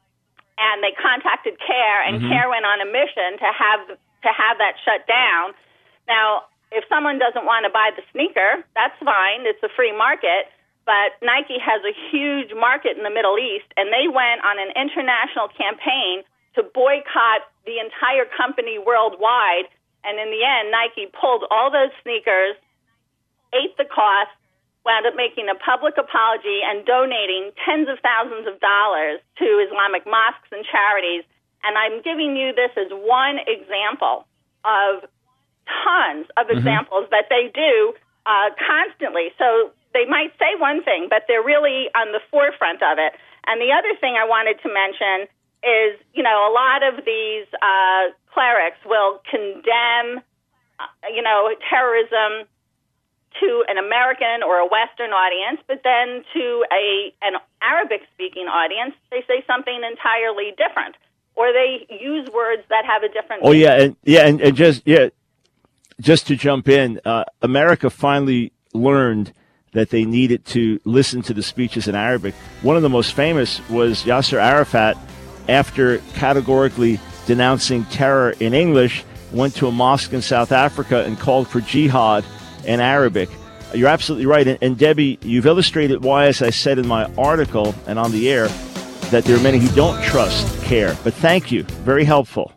and they contacted CARE, and Mhm. CARE went on a mission to have to have that shut down. Now, if someone doesn't want to buy the sneaker, that's fine. It's a free market. But Nike has a huge market in the Middle East, and they went on an international campaign to boycott the entire company worldwide. And in the end, Nike pulled all those sneakers, ate the cost, wound up making a public apology and donating tens of thousands of dollars to Islamic mosques and charities. And I'm giving you this as one example of tons of Mhm. examples that they do uh, constantly. So they might say one thing, but they're really on the forefront of it. And the other thing I wanted to mention is, you know, a lot of these uh, clerics will condemn, uh, you know, terrorism to an American or a Western audience, but then to a an Arabic-speaking audience, they say something entirely different, or they use words that have a different. Oh yeah, and yeah, and, and just yeah, just to jump in, uh, America finally learned that they needed to listen to the speeches in Arabic. One of the most famous was Yasser Arafat, after categorically denouncing terror in English, went to a mosque in South Africa and called for jihad in Arabic. You're absolutely right. And, and Debbie, you've illustrated why, as I said in my article and on the air, that there are many who don't trust CARE. But thank you. Very helpful.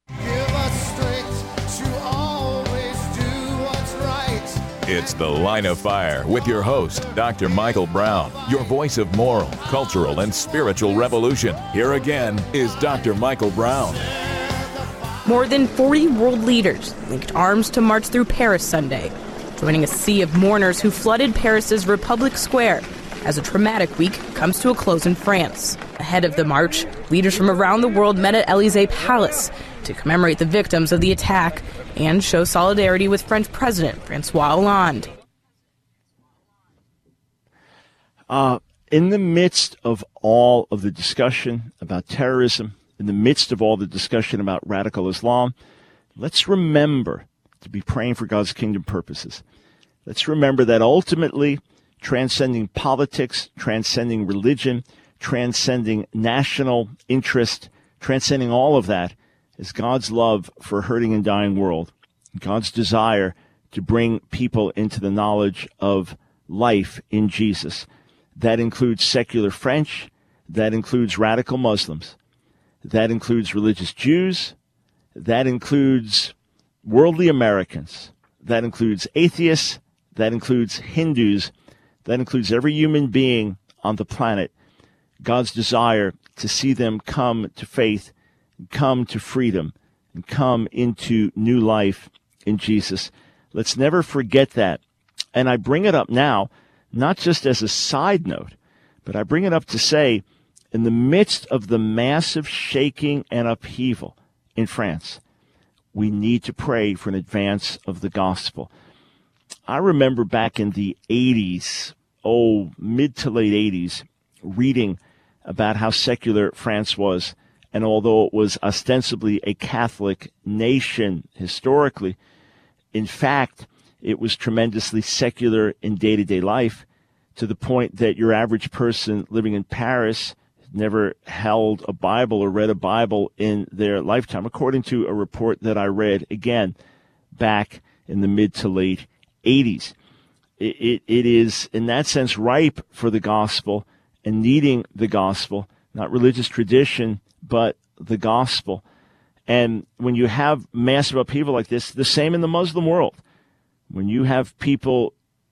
It's The Line of Fire with your host, Doctor Michael Brown, your voice of moral, cultural, and spiritual revolution. Here again is Doctor Michael Brown. More than forty world leaders linked arms to march through Paris Sunday, joining a sea of mourners who flooded Paris's Republic Square as a traumatic week comes to a close in France. Ahead of the march, leaders from around the world met at Élysée Palace to commemorate the victims of the attack and show solidarity with French President François Hollande. Uh, in the midst of all of the discussion about terrorism, in the midst of all the discussion about radical Islam, let's remember to be praying for God's kingdom purposes. Let's remember that ultimately, transcending politics, transcending religion, transcending national interest, transcending all of that, is God's love for a hurting and dying world, God's desire to bring people into the knowledge of life in Jesus. That includes secular French, that includes radical Muslims, that includes religious Jews, that includes worldly Americans, that includes atheists, that includes Hindus, that includes every human being on the planet. God's desire to see them come to faith, come to freedom, and come into new life in Jesus. Let's never forget that. And I bring it up now, not just as a side note, but I bring it up to say, in the midst of the massive shaking and upheaval in France, we need to pray for an advance of the gospel. I remember back in the eighties, oh, mid to late eighties, reading about how secular France was. And although it was ostensibly a Catholic nation historically, in fact, it was tremendously secular in day-to-day life, to the point that your average person living in Paris never held a Bible or read a Bible in their lifetime, according to a report that I read, again, back in the mid to late eighties. It, it, it is, in that sense, ripe for the gospel and needing the gospel, not religious tradition, but the gospel. And when you have massive upheaval like this, the same in the Muslim world, when you have people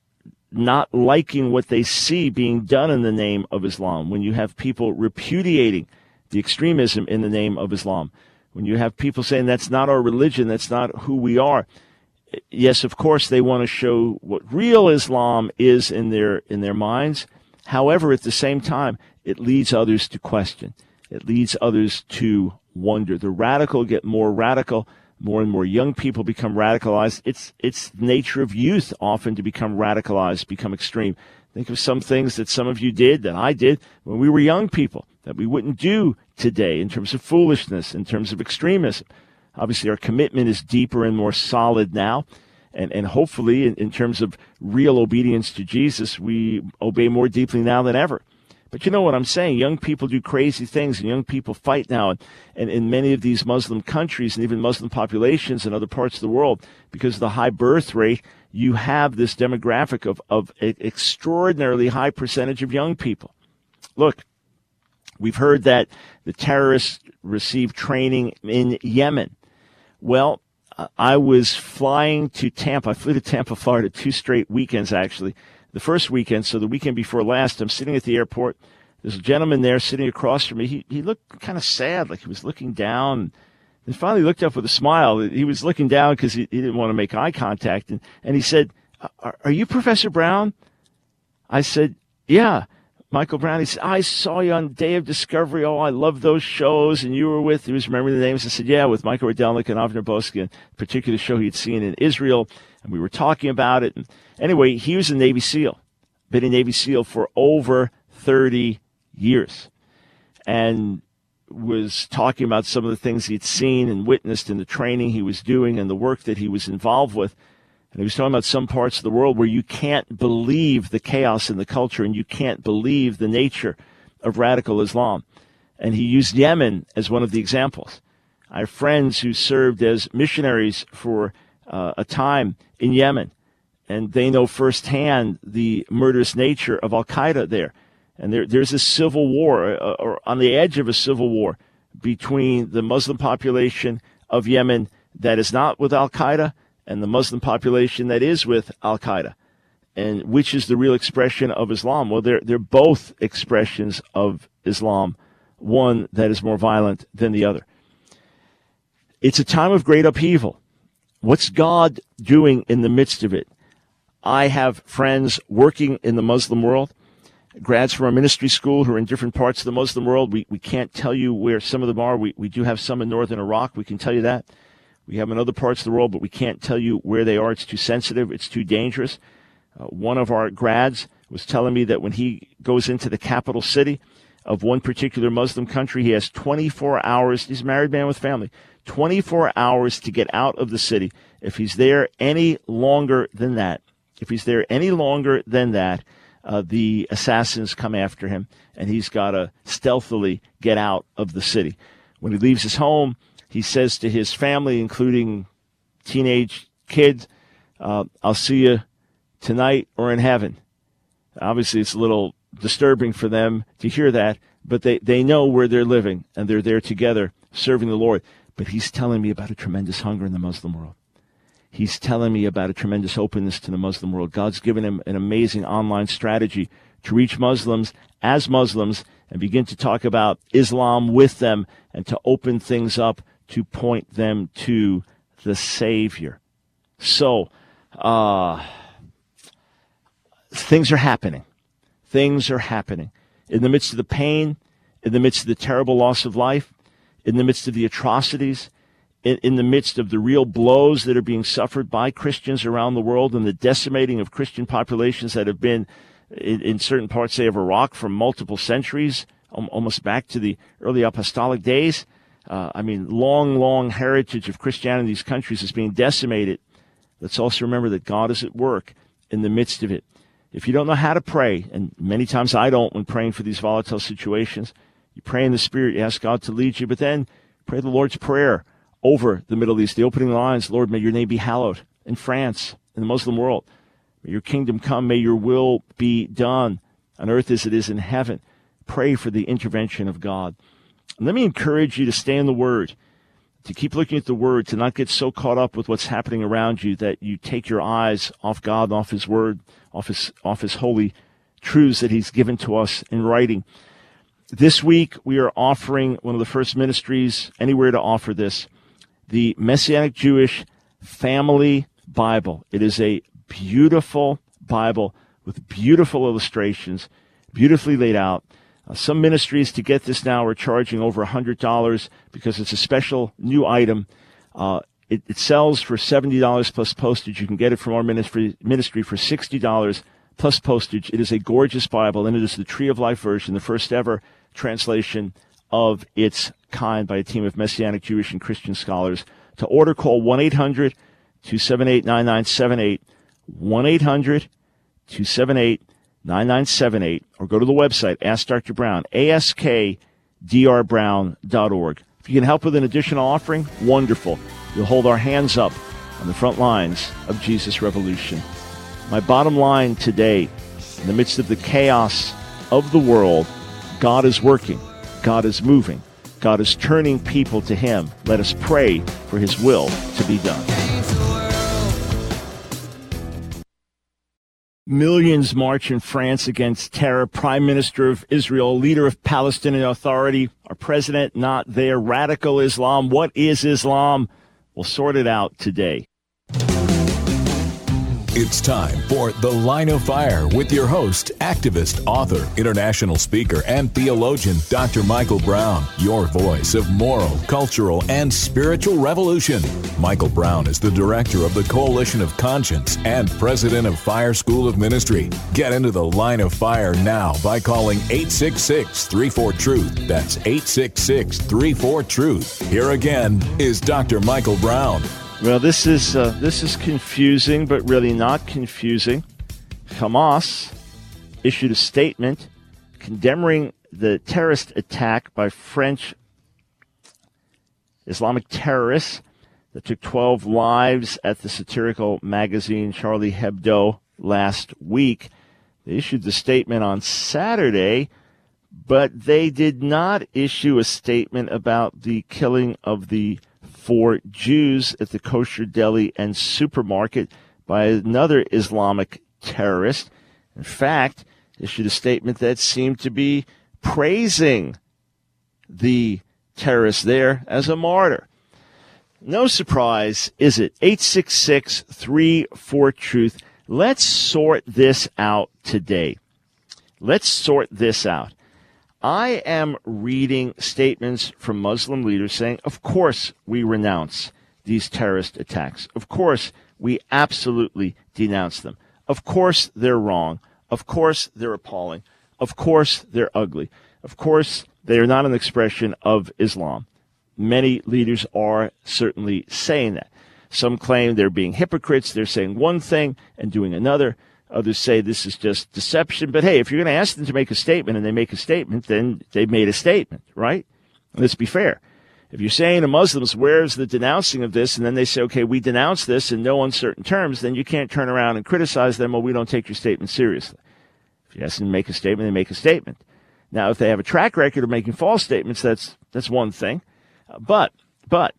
not liking what they see being done in the name of Islam, when you have people repudiating the extremism in the name of Islam, when you have people saying that's not our religion, that's not who we are, yes, of course, they want to show what real Islam is in their in their minds. However, at the same time, it leads others to question. It leads others to wonder. The radical get more radical. More and more young people become radicalized. It's it's the nature of youth often to become radicalized, become extreme. Think of some things that some of you did, that I did when we were young people, that we wouldn't do today in terms of foolishness, in terms of extremism. Obviously, our commitment is deeper and more solid now. And, and hopefully, in, in terms of real obedience to Jesus, we obey more deeply now than ever. But you know what I'm saying? Young people do crazy things, and young people fight now. And, and in many of these Muslim countries and even Muslim populations in other parts of the world, because of the high birth rate, you have this demographic of, of an extraordinarily high percentage of young people. Look, we've heard that the terrorists received training in Yemen. Well, I was flying to Tampa. I flew to Tampa, Florida, two straight weekends, actually. The first weekend, so the weekend before last, I'm sitting at the airport. There's a gentleman there sitting across from me. He he looked kind of sad, like he was looking down. And finally looked up with a smile. He was looking down because he, he didn't want to make eye contact. And, and he said, are, are you Professor Brown? I said, yeah. Michael Brown, he said, I saw you on Day of Discovery. Oh, I love those shows. And you were with, he was remembering the names. I said, yeah, with Michael Rydelnik and Avner Bosky, a particular show he'd seen in Israel. And we were talking about it. And anyway, he was a Navy SEAL, been a Navy SEAL for over thirty years. And was talking about some of the things he'd seen and witnessed in the training he was doing and the work that he was involved with. And he was talking about some parts of the world where you can't believe the chaos in the culture and you can't believe the nature of radical Islam. And he used Yemen as one of the examples. I have friends who served as missionaries for uh, a time in Yemen, and they know firsthand the murderous nature of Al-Qaeda there. And there, there's a civil war, uh, or on the edge of a civil war, between the Muslim population of Yemen that is not with Al-Qaeda and the Muslim population that is with Al-Qaeda. And which is the real expression of Islam? Well, they're, they're both expressions of Islam, one that is more violent than the other. It's a time of great upheaval. What's God doing in the midst of it? I have friends working in the Muslim world, grads from our ministry school who are in different parts of the Muslim world. We we can't tell you where some of them are. We, we do have some in northern Iraq. We can tell you that. We have in other parts of the world, but we can't tell you where they are. It's too sensitive. It's too dangerous. Uh, one of our grads was telling me that when he goes into the capital city of one particular Muslim country, he has twenty-four hours. He's a married man with family. twenty-four hours to get out of the city. If he's there any longer than that, if he's there any longer than that, uh, the assassins come after him, and he's got to stealthily get out of the city. When he leaves his home, he says to his family, including teenage kids, uh, I'll see you tonight or in heaven. Obviously, it's a little disturbing for them to hear that, but they, they know where they're living, and they're there together serving the Lord. But he's telling me about a tremendous hunger in the Muslim world. He's telling me about a tremendous openness to the Muslim world. God's given him an amazing online strategy to reach Muslims as Muslims and begin to talk about Islam with them and to open things up to point them to the Savior. So, uh, things are happening. Things are happening. In the midst of the pain, in the midst of the terrible loss of life, in the midst of the atrocities, in, in the midst of the real blows that are being suffered by Christians around the world and the decimating of Christian populations that have been in, in certain parts, say, of Iraq for multiple centuries, almost back to the early apostolic days. Uh, I mean, long, long heritage of Christianity in these countries is being decimated. Let's also remember that God is at work in the midst of it. If you don't know how to pray, and many times I don't when praying for these volatile situations, you pray in the Spirit, you ask God to lead you, but then pray the Lord's Prayer over the Middle East. The opening lines, Lord, may your name be hallowed in France, in the Muslim world. May your kingdom come, may your will be done on earth as it is in heaven. Pray for the intervention of God. And let me encourage you to stay in the Word, to keep looking at the Word, to not get so caught up with what's happening around you that you take your eyes off God, off His Word, off His, off His holy truths that He's given to us in writing. This week, we are offering one of the first ministries anywhere to offer this, the Messianic Jewish Family Bible. It is a beautiful Bible with beautiful illustrations, beautifully laid out. Uh, some ministries to get this now are charging over one hundred dollars because it's a special new item. Uh, it, it sells for seventy dollars plus postage. You can get it from our ministry, ministry for sixty dollars plus postage. It is a gorgeous Bible, and it is the Tree of Life version, the first ever translation of its kind by a team of Messianic Jewish and Christian scholars. To order, call one eight hundred two seven eight nine nine seven eight, one eight hundred two seven eight nine nine seven eight, or go to the website, Ask Doctor Brown, A S K D R brown dot org. If you can help with an additional offering, wonderful. You'll hold our hands up on the front lines of Jesus' revolution. My bottom line today, in the midst of the chaos of the world, God is working. God is moving. God is turning people to Him. Let us pray for His will to be done. Millions march in France against terror. Prime Minister of Israel, leader of Palestinian Authority, our president not there. Radical Islam. What is Islam? We'll sort it out today. It's time for The Line of Fire with your host, activist, author, international speaker, and theologian, Doctor Michael Brown, your voice of moral, cultural, and spiritual revolution. Michael Brown is the director of the Coalition of Conscience and president of Fire School of Ministry. Get into The Line of Fire now by calling eight six six, three four, truth. That's eight six six, three four, truth. Here again is Doctor Michael Brown. Well, this is uh, this is confusing, but really not confusing. Hamas issued a statement condemning the terrorist attack by French Islamic terrorists that took twelve lives at the satirical magazine Charlie Hebdo last week. They issued the statement on Saturday, but they did not issue a statement about the killing of the four Jews at the kosher deli and supermarket by another Islamic terrorist. In fact, issued a statement that seemed to be praising the terrorist there as a martyr. No surprise, is it? eight six six, three four, truth. Let's sort this out today. Let's sort this out. I am reading statements from Muslim leaders saying, of course, we renounce these terrorist attacks. Of course, we absolutely denounce them. Of course, they're wrong. Of course, they're appalling. Of course, they're ugly. Of course, they are not an expression of Islam. Many leaders are certainly saying that. Some claim they're being hypocrites. They're saying one thing and doing another. Others say this is just deception. But hey, if you're going to ask them to make a statement and they make a statement, then they've made a statement, right? Let's be fair. If you're saying to Muslims, where's the denouncing of this? And then they say, okay, we denounce this in no uncertain terms, then you can't turn around and criticize them, well, we don't take your statement seriously. If you ask them to make a statement, they make a statement. Now, if they have a track record of making false statements, that's that's one thing. But, but,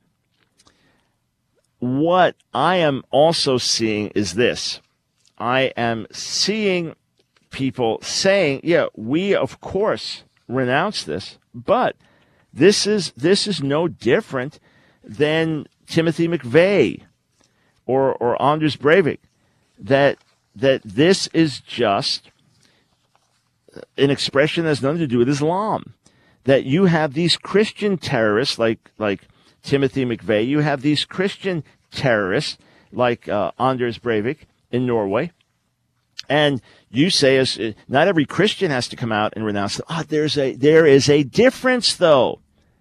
what I am also seeing is this. I am seeing people saying, yeah, we, of course, renounce this, but this is this is no different than Timothy McVeigh or, or Anders Breivik, that, that this is just an expression that has nothing to do with Islam, that you have these Christian terrorists like, like Timothy McVeigh, you have these Christian terrorists like uh, Anders Breivik in Norway, and you say as uh, not every Christian has to come out and renounce them. Ah, there's a there is a difference, though.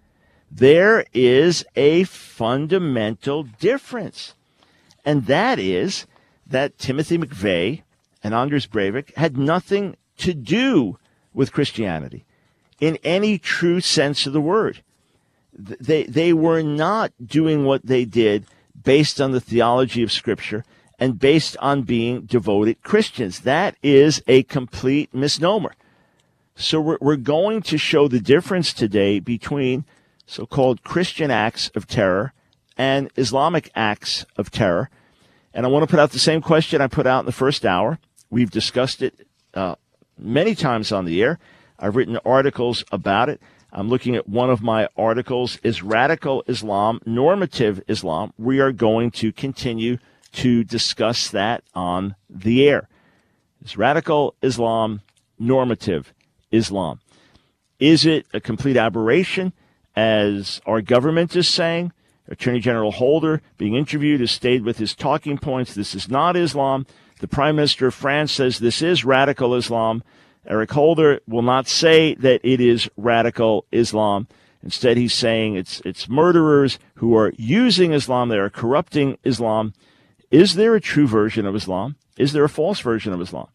There is a fundamental difference, and that is that Timothy McVeigh and Anders Breivik had nothing to do with Christianity in any true sense of the word. They they were not doing what they did based on the theology of Scripture and based on being devoted Christians. That is a complete misnomer. So we're, we're going to show the difference today between so-called Christian acts of terror and Islamic acts of terror. And I want to put out the same question I put out in the first hour. We've discussed it uh, many times on the air. I've written articles about it. I'm looking at one of my articles, Is Radical Islam Normative Islam? We are going to continue to discuss that on the air. Is radical Islam normative Islam? Is it a complete aberration, as our government is saying? Attorney General Holder, being interviewed, has stayed with his talking points. This is not Islam. The Prime Minister of France says this is radical Islam. Eric Holder will not say that it is radical Islam. Instead, he's saying it's it's murderers who are using Islam. They are corrupting Islam. Is there a true version of Islam? Is there a false version of Islam?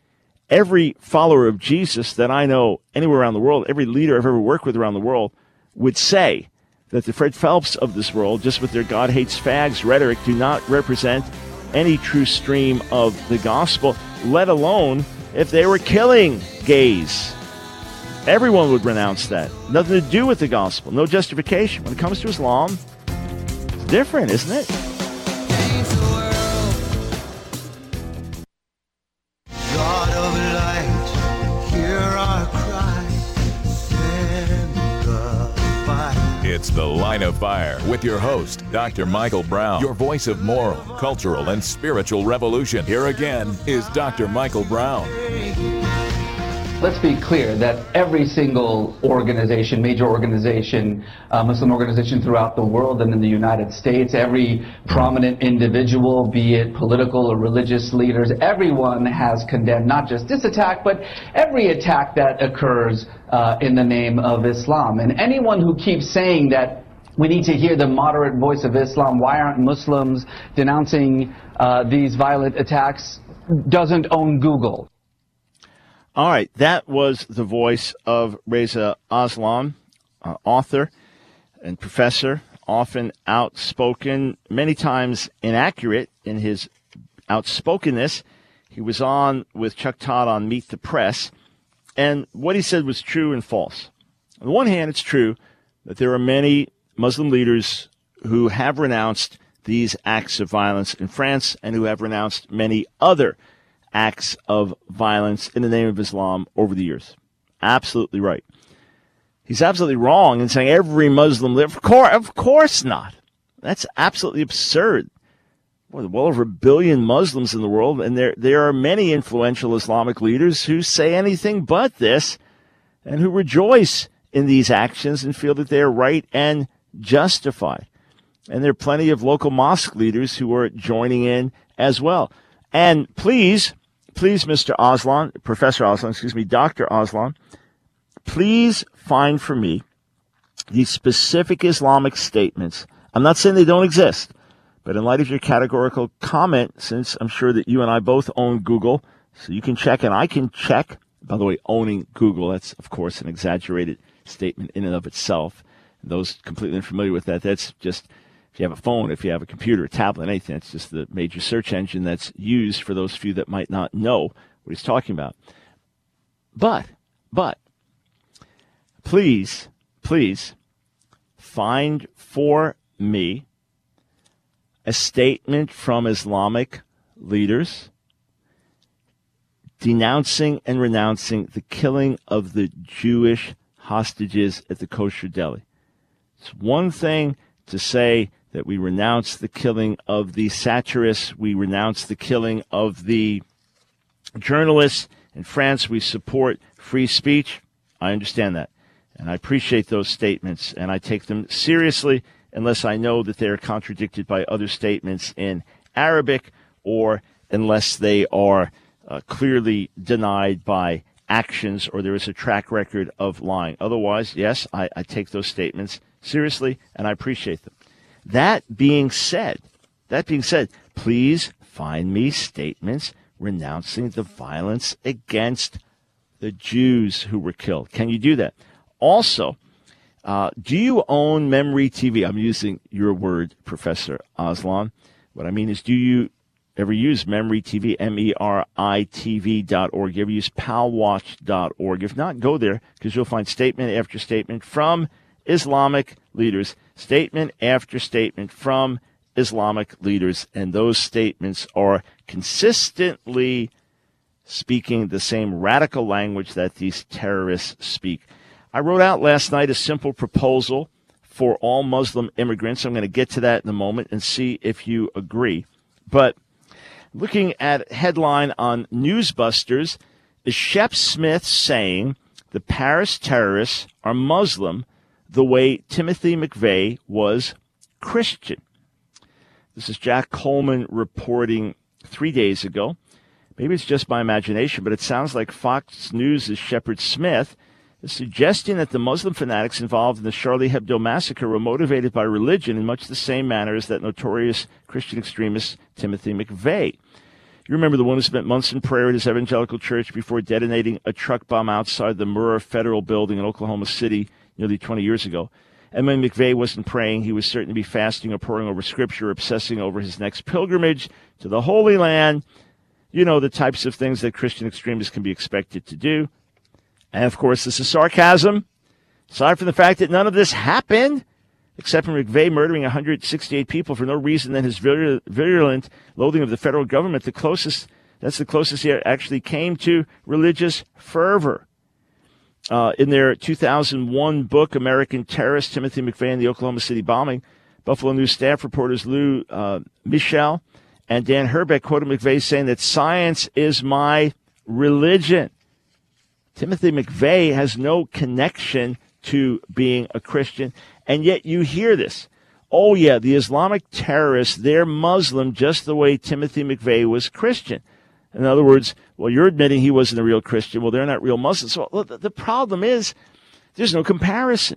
Every follower of Jesus that I know anywhere around the world, every leader I've ever worked with around the world, would say that the Fred Phelps of this world, just with their God hates fags rhetoric, do not represent any true stream of the gospel, let alone if they were killing gays. Everyone would renounce that. Nothing to do with the gospel. No justification. When it comes to Islam, it's different, isn't it? God of light, hear our cry, send the fire. It's The Line of Fire with your host, Doctor Michael Brown, your voice of moral, cultural, and spiritual revolution. Here again is Doctor Michael Brown. Let's be clear that every single organization, major organization, uh, Muslim organization throughout the world and in the United States, every prominent individual, be it political or religious leaders, everyone has condemned not just this attack, but every attack that occurs uh, in the name of Islam. And anyone who keeps saying that we need to hear the moderate voice of Islam, why aren't Muslims denouncing uh, these violent attacks, doesn't own Google. All right, that was the voice of Reza Aslan, uh, author and professor, often outspoken, many times inaccurate in his outspokenness. He was on with Chuck Todd on Meet the Press, and what he said was true and false. On the one hand, it's true that there are many Muslim leaders who have renounced these acts of violence in France and who have renounced many other acts of violence in the name of Islam over the years. Absolutely right. He's absolutely wrong in saying every Muslim leader. Of course, of course not. That's absolutely absurd. Well, well over a billion Muslims in the world, and there there are many influential Islamic leaders who say anything but this and who rejoice in these actions and feel that they are right and justified. And there are plenty of local mosque leaders who are joining in as well. And please, Please, Mister Aslan, Professor Aslan, excuse me, Doctor Aslan, please find for me the specific Islamic statements. I'm not saying they don't exist, but in light of your categorical comment, since I'm sure that you and I both own Google, so you can check and I can check. By the way, owning Google, that's, of course, an exaggerated statement in and of itself. And those completely unfamiliar with that, that's just... If you have a phone, if you have a computer, a tablet, anything, it's just the major search engine that's used for those few that might not know what he's talking about. But, but, please, please find for me a statement from Islamic leaders denouncing and renouncing the killing of the Jewish hostages at the kosher deli. It's one thing to say that we renounce the killing of the satirists, we renounce the killing of the journalists. In France, we support free speech. I understand that, and I appreciate those statements, and I take them seriously unless I know that they are contradicted by other statements in Arabic or unless they are uh, clearly denied by actions or there is a track record of lying. Otherwise, yes, I, I take those statements seriously, and I appreciate them. That being said, that being said, please find me statements renouncing the violence against the Jews who were killed. Can you do that? Also, uh, do you own Memory T V? I'm using your word, Professor Aslan. What I mean is, do you ever use Memory T V, M E R I T V dot org? You ever use pal watch dot org? If not, go there because you'll find statement after statement from Islamic leaders, statement after statement from Islamic leaders, and those statements are consistently speaking the same radical language that these terrorists speak. I wrote out last night a simple proposal for all Muslim immigrants. I'm going to get to that in a moment and see if you agree. But looking at a headline on Newsbusters, is Shep Smith saying the Paris terrorists are Muslim the way Timothy McVeigh was Christian? This is Jack Coleman reporting three days ago. Maybe it's just my imagination, but it sounds like Fox News' Shepard Smith is suggesting that the Muslim fanatics involved in the Charlie Hebdo massacre were motivated by religion in much the same manner as that notorious Christian extremist Timothy McVeigh. You remember the one who spent months in prayer at his evangelical church before detonating a truck bomb outside the Murrah Federal Building in Oklahoma City nearly twenty years ago. And when McVeigh wasn't praying, he was certain to be fasting or poring over Scripture, obsessing over his next pilgrimage to the Holy Land. You know, the types of things that Christian extremists can be expected to do. And, of course, this is sarcasm. Aside from the fact that none of this happened, except for McVeigh murdering one hundred sixty-eight people for no reason than his virulent loathing of the federal government, the closest, that's the closest he actually came to religious fervor. Uh, in their two thousand one book, American Terrorist, Timothy McVeigh and the Oklahoma City Bombing, Buffalo News staff reporters Lou uh, Michel and Dan Herbeck quoted McVeigh saying that science is my religion. Timothy McVeigh has no connection to being a Christian, and yet you hear this. Oh, yeah, the Islamic terrorists, they're Muslim just the way Timothy McVeigh was Christian. In other words, well, you're admitting he wasn't a real Christian. Well, they're not real Muslims. So well, the problem is there's no comparison.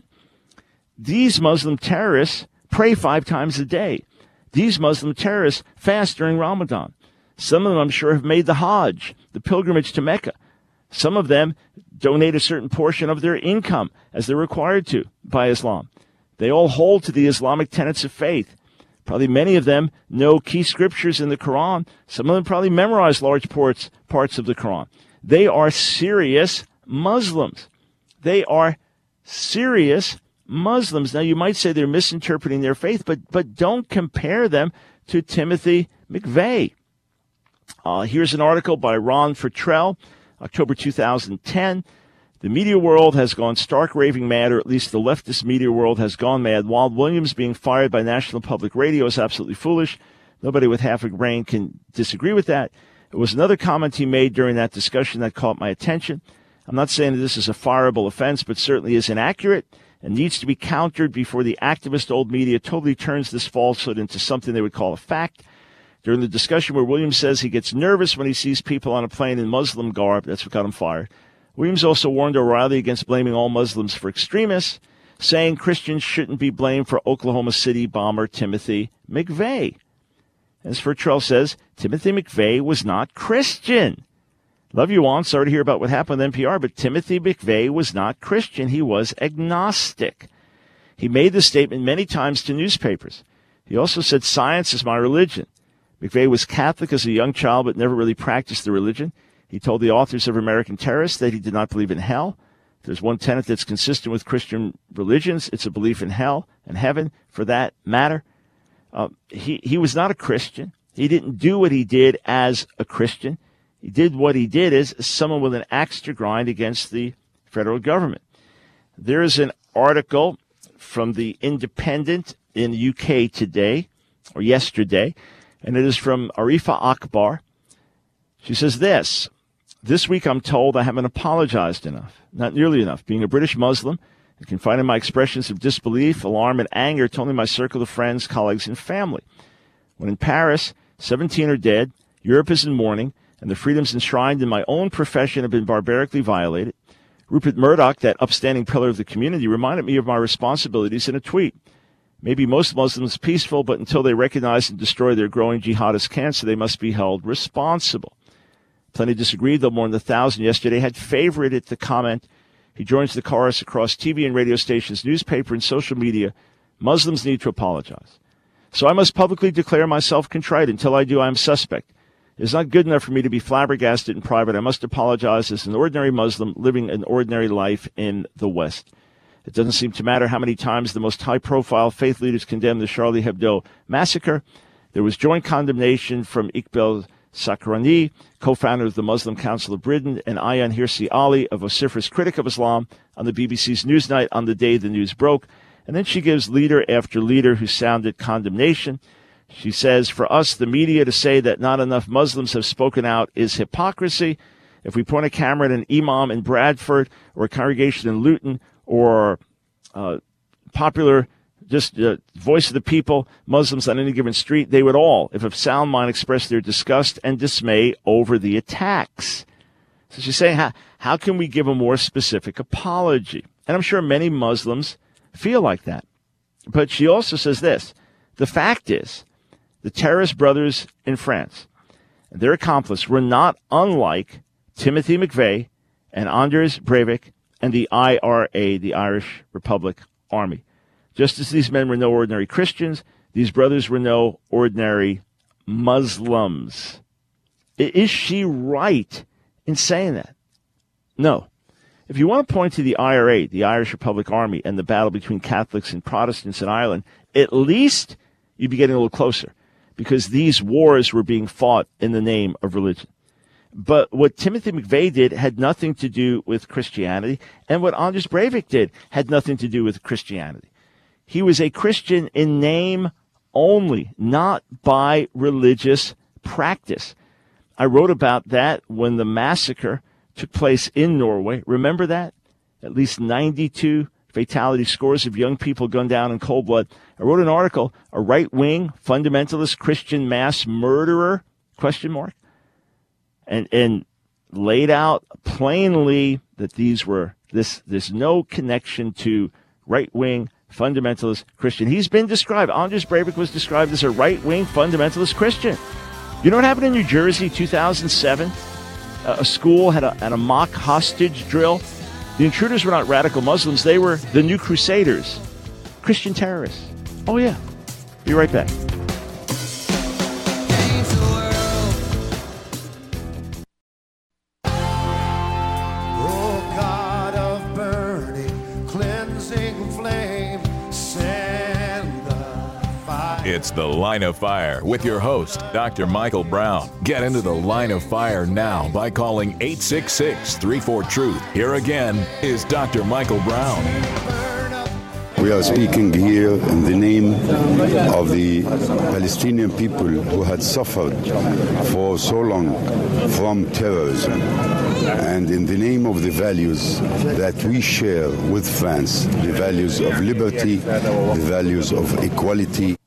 These Muslim terrorists pray five times a day. These Muslim terrorists fast during Ramadan. Some of them, I'm sure, have made the Hajj, the pilgrimage to Mecca. Some of them donate a certain portion of their income, as they're required to by Islam. They all hold to the Islamic tenets of faith. Probably many of them know key scriptures in the Quran. Some of them probably memorize large parts, parts of the Quran. They are serious Muslims. They are serious Muslims. Now, you might say they're misinterpreting their faith, but but don't compare them to Timothy McVeigh. Uh, here's an article by Ron Fertrell, October two thousand ten. The media world has gone stark raving mad, or at least the leftist media world has gone mad. Wald Williams being fired by National Public Radio is absolutely foolish. Nobody with half a brain can disagree with that. It was another comment he made during that discussion that caught my attention. I'm not saying that this is a fireable offense, but certainly is inaccurate and needs to be countered before the activist old media totally turns this falsehood into something they would call a fact. During the discussion where Williams says he gets nervous when he sees people on a plane in Muslim garb, that's what got him fired. Williams also warned O'Reilly against blaming all Muslims for extremists, saying Christians shouldn't be blamed for Oklahoma City bomber Timothy McVeigh. As Fertrell says, Timothy McVeigh was not Christian. Love you, Juan. Sorry to hear about what happened with N P R, but Timothy McVeigh was not Christian. He was agnostic. He made this statement many times to newspapers. He also said, science is my religion. McVeigh was Catholic as a young child, but never really practiced the religion. He told the authors of American Terrorists that he did not believe in hell. If there's one tenet that's consistent with Christian religions, it's a belief in hell and heaven, for that matter. Uh, he, he was not a Christian. He didn't do what he did as a Christian. He did what he did as someone with an axe to grind against the federal government. There is an article from the Independent in the U K today, or yesterday, and it is from Arifa Akbar. She says this, this week I'm told I haven't apologized enough, not nearly enough. Being a British Muslim and confining my expressions of disbelief, alarm, and anger to only my circle of friends, colleagues, and family. When in Paris, seventeen are dead, Europe is in mourning, and the freedoms enshrined in my own profession have been barbarically violated, Rupert Murdoch, that upstanding pillar of the community, reminded me of my responsibilities in a tweet. Maybe most Muslims peaceful, but until they recognize and destroy their growing jihadist cancer, they must be held responsible. Plenty disagreed, though more than a thousand yesterday had favorited the comment. He joins the chorus across T V and radio stations, newspaper, and social media. Muslims need to apologize. So I must publicly declare myself contrite. Until I do, I am suspect. It is not good enough for me to be flabbergasted in private. I must apologize as an ordinary Muslim living an ordinary life in the West. It doesn't seem to matter how many times the most high-profile faith leaders condemned the Charlie Hebdo massacre. There was joint condemnation from Iqbal Sakrani, co-founder of the Muslim Council of Britain, and Ayaan Hirsi Ali, a vociferous critic of Islam, on the B B C's Newsnight on the day the news broke. And then she gives leader after leader who sounded condemnation. She says, for us, the media, to say that not enough Muslims have spoken out is hypocrisy. If we point a camera at an imam in Bradford or a congregation in Luton or uh, popular just uh, voice of the people, Muslims on any given street, they would all, if of sound mind, express their disgust and dismay over the attacks. So she's saying, how, how can we give a more specific apology? And I'm sure many Muslims feel like that. But she also says this, the fact is, the terrorist brothers in France and their accomplice were not unlike Timothy McVeigh and Anders Breivik and the I R A, the Irish Republic Army. Just as these men were no ordinary Christians, these brothers were no ordinary Muslims. Is she right in saying that? No. If you want to point to the I R A, the Irish Republic Army, and the battle between Catholics and Protestants in Ireland, at least you'd be getting a little closer, because these wars were being fought in the name of religion. But what Timothy McVeigh did had nothing to do with Christianity, and what Anders Breivik did had nothing to do with Christianity. He was a Christian in name only, not by religious practice. I wrote about that when the massacre took place in Norway. Remember that? At least ninety-two fatalities, scores of young people gunned down in cold blood. I wrote an article, a right-wing fundamentalist Christian mass murderer, question mark, and and laid out plainly that these were, this, there's no connection to right-wing fundamentalist Christian. He's been described, Anders Breivik was described as a right-wing fundamentalist Christian. You know what happened in New Jersey, two thousand seven? Uh, a school had a, had a mock hostage drill. The intruders were not radical Muslims. They were the New Crusaders, Christian terrorists. Oh, yeah. Be right back. It's The Line of Fire with your host, Doctor Michael Brown. Get into The Line of Fire now by calling eight six six, three four, truth. Here again is Doctor Michael Brown. We are speaking here in the name of the Palestinian people who had suffered for so long from terrorism, and in the name of the values that we share with France, the values of liberty, the values of equality.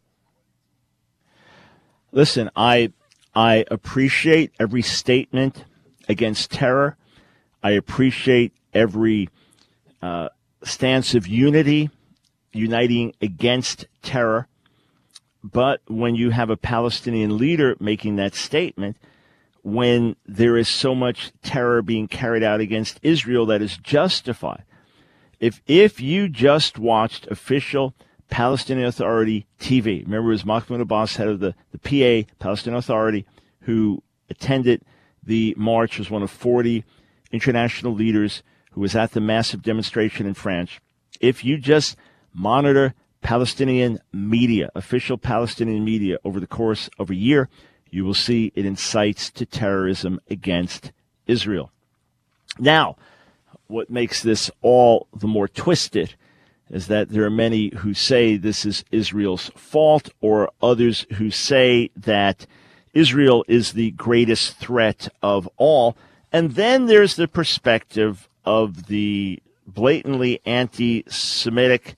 Listen, I I appreciate every statement against terror. I appreciate every uh, stance of unity, uniting against terror. But when you have a Palestinian leader making that statement, when there is so much terror being carried out against Israel that is justified, if if you just watched official Palestinian Authority T V. Remember, it was Mahmoud Abbas, head of the, the P A, Palestinian Authority, who attended the march, was one of forty international leaders who was at the massive demonstration in France. If you just monitor Palestinian media, official Palestinian media, over the course of a year, you will see it incites to terrorism against Israel. Now, what makes this all the more twisted is that there are many who say this is Israel's fault, or others who say that Israel is the greatest threat of all. And then there's the perspective of the blatantly anti-Semitic,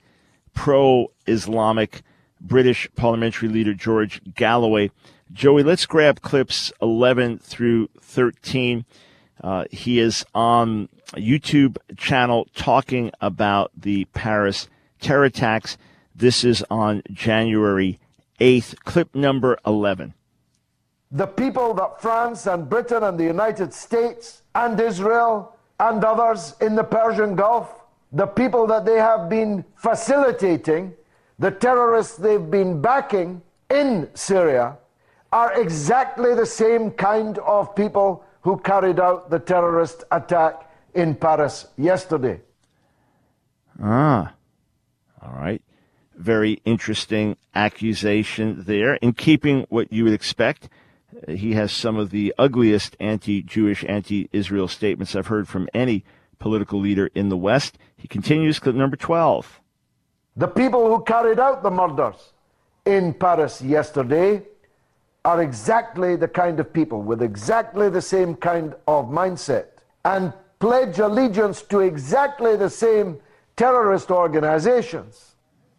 pro-Islamic British parliamentary leader George Galloway. Joey, let's grab clips eleven through thirteen. Uh, he is on a YouTube channel talking about the Paris terror attacks. This is on January eighth, clip number eleven. The people that France and Britain and the United States and Israel and others in the Persian Gulf, the people that they have been facilitating, the terrorists they've been backing in Syria, are exactly the same kind of people who carried out the terrorist attack in Paris yesterday. Ah, all right. Very interesting accusation there. In keeping what you would expect, he has some of the ugliest anti-Jewish, anti-Israel statements I've heard from any political leader in the West. He continues, clip number twelve. The people who carried out the murders in Paris yesterday are exactly the kind of people with exactly the same kind of mindset and pledge allegiance to exactly the same terrorist organizations.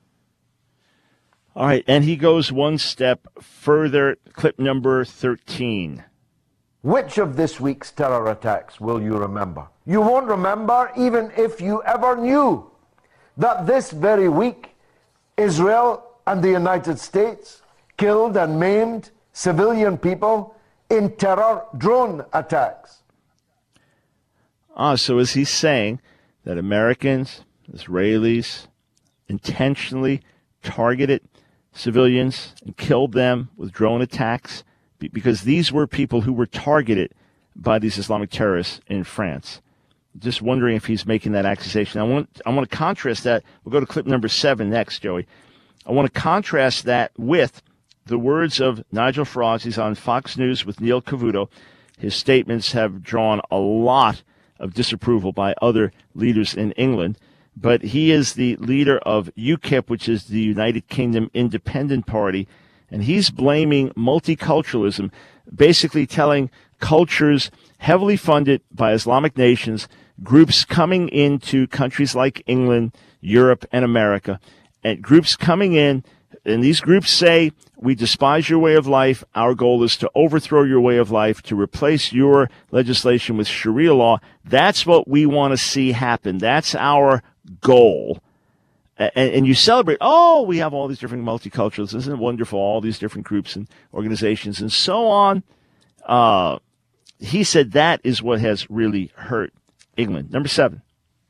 All right, and he goes one step further, clip number thirteen. Which of this week's terror attacks will you remember? You won't remember even if you ever knew that this very week Israel and the United States killed and maimed civilian people in terror drone attacks. Ah, so is he saying that Americans, Israelis, intentionally targeted civilians and killed them with drone attacks? Because these were people who were targeted by these Islamic terrorists in France. Just wondering if he's making that accusation. I want I want to contrast that. We'll go to clip number seven next, Joey. I want to contrast that with the words of Nigel Farage. He's on Fox News with Neil Cavuto. His statements have drawn a lot of disapproval by other leaders in England. But he is the leader of UKIP, which is the United Kingdom Independent Party, and he's blaming multiculturalism, basically telling cultures heavily funded by Islamic nations, groups coming into countries like England, Europe, and America, and groups coming in, and these groups say, we despise your way of life. Our goal is to overthrow your way of life, to replace your legislation with Sharia law. That's what we want to see happen. That's our goal. And, and you celebrate, oh, we have all these different multiculturals. Isn't it wonderful? All these different groups and organizations and so on. Uh, he said that is what has really hurt England. Number seven.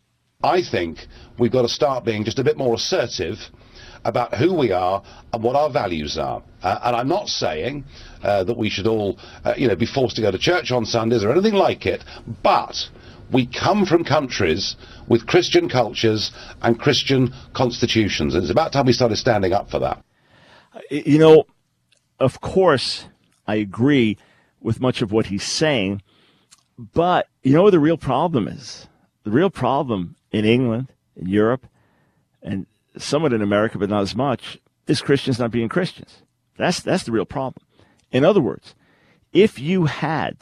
I think we've got to start being just a bit more assertive about who we are and what our values are. Uh, and I'm not saying uh, that we should all, uh, you know, be forced to go to church on Sundays or anything like it, but we come from countries with Christian cultures and Christian constitutions. And it's about time we started standing up for that. You know, of course, I agree with much of what he's saying, but you know what the real problem is? The real problem in England, in Europe, and somewhat in America, but not as much, is Christians not being Christians. That's that's the real problem. In other words, if you had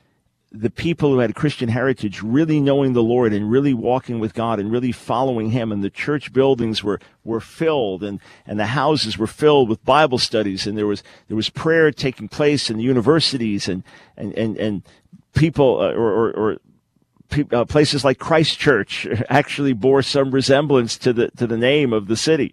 the people who had Christian heritage really knowing the Lord and really walking with God and really following him, and the church buildings were, were filled and, and the houses were filled with Bible studies, and there was there was prayer taking place in the universities, and and, and, and people uh, or, or, or Uh, places like Christchurch actually bore some resemblance to the to the name of the city.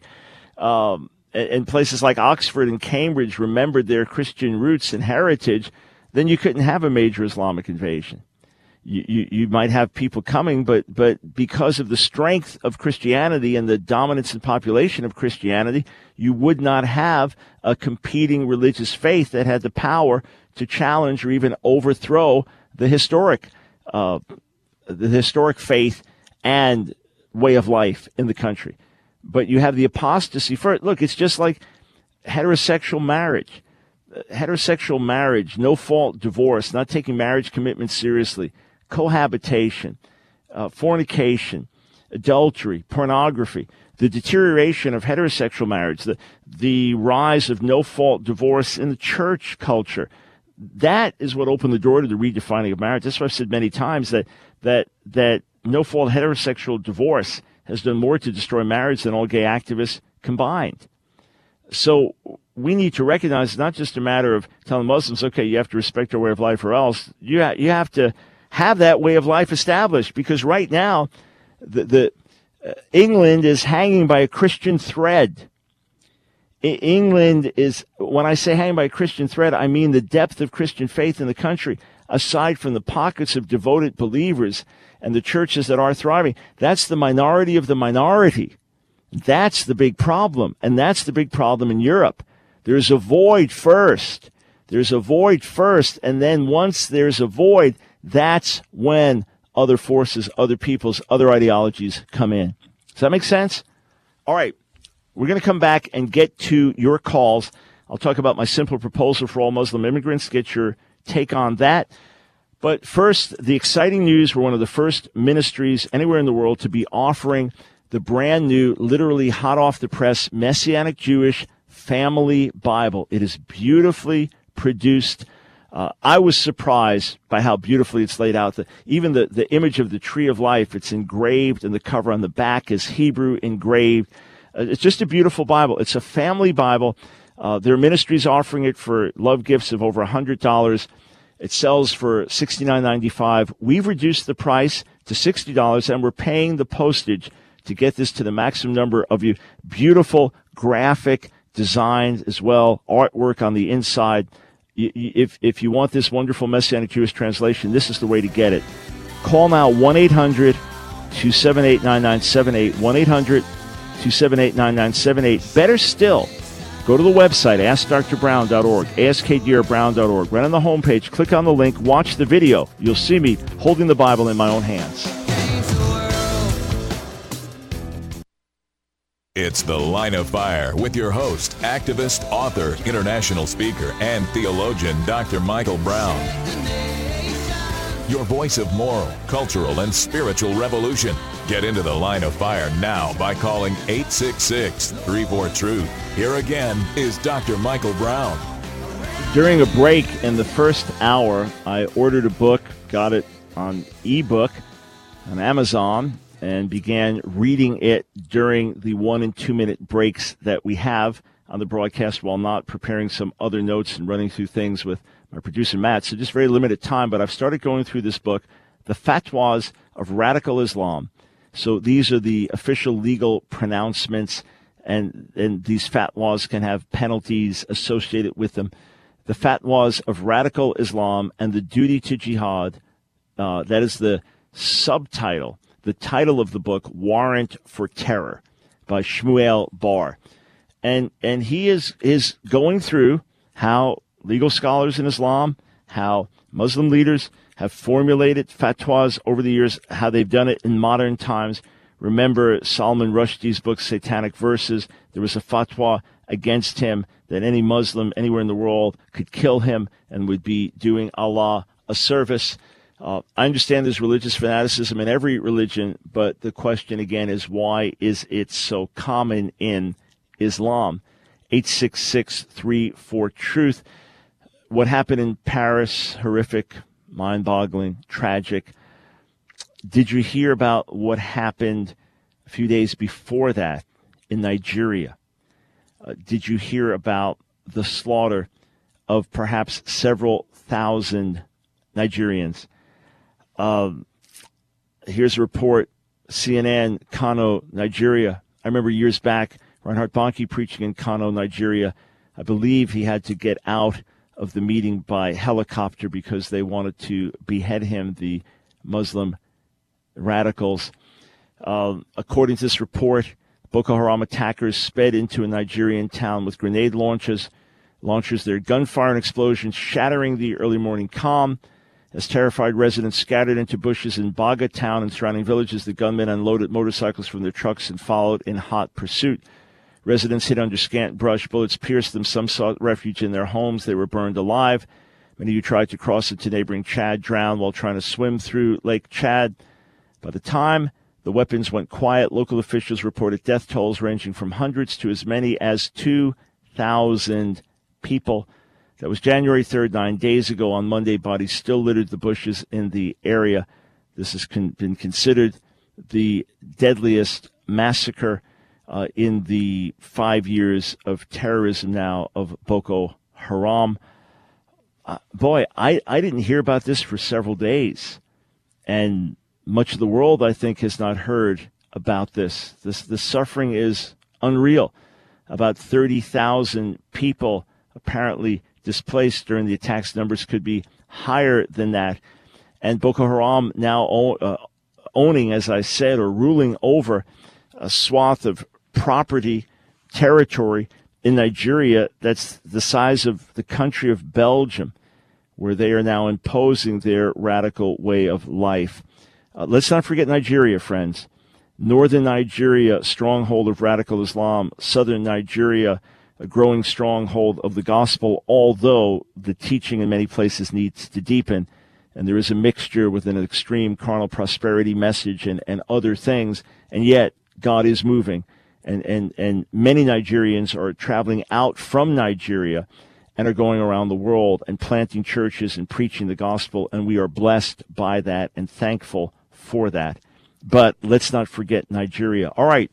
Um, and, and places like Oxford and Cambridge remembered their Christian roots and heritage, then you couldn't have a major Islamic invasion. You, you, you might have people coming, but, but because of the strength of Christianity and the dominance and population of Christianity, you would not have a competing religious faith that had the power to challenge or even overthrow the historic uh the historic faith and way of life in the country. But you have the apostasy first. Look, it's just like heterosexual marriage. Heterosexual marriage, no-fault divorce, not taking marriage commitments seriously, cohabitation, uh, fornication, adultery, pornography, the deterioration of heterosexual marriage, the, the rise of no-fault divorce in the church culture. That is what opened the door to the redefining of marriage. That's why I've said many times that that that no-fault heterosexual divorce has done more to destroy marriage than all gay activists combined. So we need to recognize it's not just a matter of telling Muslims, okay, you have to respect our way of life or else. You, ha- you have to have that way of life established, because right now the, the uh, England is hanging by a Christian thread. I- England is, when I say hanging by a Christian thread, I mean the depth of Christian faith in the country. Aside from the pockets of devoted believers and the churches that are thriving, that's the minority of the minority. That's the big problem, and that's the big problem in Europe. There's a void first. There's a void first, and then once there's a void, that's when other forces, other peoples, other ideologies come in. Does that make sense? All right, we're going to come back and get to your calls. I'll talk about my simple proposal for all Muslim immigrants, get your take on that. But first, the exciting news, we're one of the first ministries anywhere in the world to be offering the brand new, literally hot off the press, Messianic Jewish Family Bible. It is beautifully produced. Uh, I was surprised by how beautifully it's laid out. The, even the, the image of the tree of life, it's engraved, and the cover on the back is Hebrew engraved. Uh, it's just a beautiful Bible. It's a family Bible. Uh, their ministry's offering it for love gifts of over one hundred dollars. It sells for sixty-nine ninety-five. We've reduced the price to sixty dollars, and we're paying the postage to get this to the maximum number of you. Beautiful graphic designs as well, artwork on the inside. If, if you want this wonderful Messianic Jewish translation, this is the way to get it. Call now, one eight hundred two seven eight nine nine seven eight, one eight hundred two seven eight nine nine seven eight. Better still, go to the website, ask dr brown dot org, ask d r brown dot org. Right on the homepage, click on the link, watch the video. You'll see me holding the Bible in my own hands. It's The Line of Fire with your host, activist, author, international speaker, and theologian, Doctor Michael Brown. your voice of moral, cultural, and spiritual revolution. Get into the Line of Fire now by calling eight six six, three four, truth. Here again is Doctor Michael Brown. During a break in the first hour, I ordered a book, got it on ebook on Amazon, and began reading it during the one and two minute breaks that we have on the broadcast while not preparing some other notes and running through things with my producer Matt. So just very limited time, but I've started going through this book, The Fatwas of Radical Islam. So these are the official legal pronouncements, and, and these fatwas can have penalties associated with them. The Fatwas of Radical Islam and the Duty to Jihad, uh, that is the subtitle, the title of the book, Warrant for Terror, by Shmuel Bar. And and he is, is going through how legal scholars in Islam, how Muslim leaders have formulated fatwas over the years, how they've done it in modern times. Remember Salman Rushdie's book, Satanic Verses. There was a fatwa against him that any Muslim anywhere in the world could kill him and would be doing Allah a service. Uh, I understand there's religious fanaticism in every religion, but the question again is, why is it so common in Islam? eight six six, three four, truth. What happened in Paris, horrific, mind-boggling, tragic. Did you hear about what happened a few days before that in Nigeria? Uh, did you hear about the slaughter of perhaps several thousand Nigerians? Um, here's a report, C N N, Kano, Nigeria. I remember years back, Reinhard Bonnke preaching in Kano, Nigeria. I believe he had to get out of the meeting by helicopter because they wanted to behead him, the Muslim radicals. Uh, according to this report, Boko Haram attackers sped into a Nigerian town with grenade launchers. Launchers their gunfire and explosions, shattering the early morning calm. As terrified residents scattered into bushes in Baga town and surrounding villages, the gunmen unloaded motorcycles from their trucks and followed in hot pursuit. Residents hid under scant brush. Bullets pierced them. Some sought refuge in their homes. They were burned alive. Many who tried to cross into neighboring Chad drowned while trying to swim through Lake Chad. By the time the weapons went quiet, local officials reported death tolls ranging from hundreds to as many as two thousand people. That was January third, nine days ago. On Monday, bodies still littered the bushes in the area. This has con- been considered the deadliest massacre uh, in the five years of terrorism now of Boko Haram. Uh, boy, I, I didn't hear about this for several days. And much of the world, I think, has not heard about this. This the suffering is unreal. About thirty thousand people apparently displaced during the attacks. Numbers could be higher than that. And Boko Haram now own, uh, owning, as I said, or ruling over a swath of property, territory in Nigeria that's the size of the country of Belgium, where they are now imposing their radical way of life. Uh, let's not forget Nigeria, friends. Northern Nigeria, stronghold of radical Islam. Southern Nigeria, a growing stronghold of the gospel, although the teaching in many places needs to deepen. And there is a mixture with an extreme carnal prosperity message and, and other things. And yet, God is moving. And, and, and many Nigerians are traveling out from Nigeria and are going around the world and planting churches and preaching the gospel. And we are blessed by that and thankful for that. But let's not forget Nigeria. All right.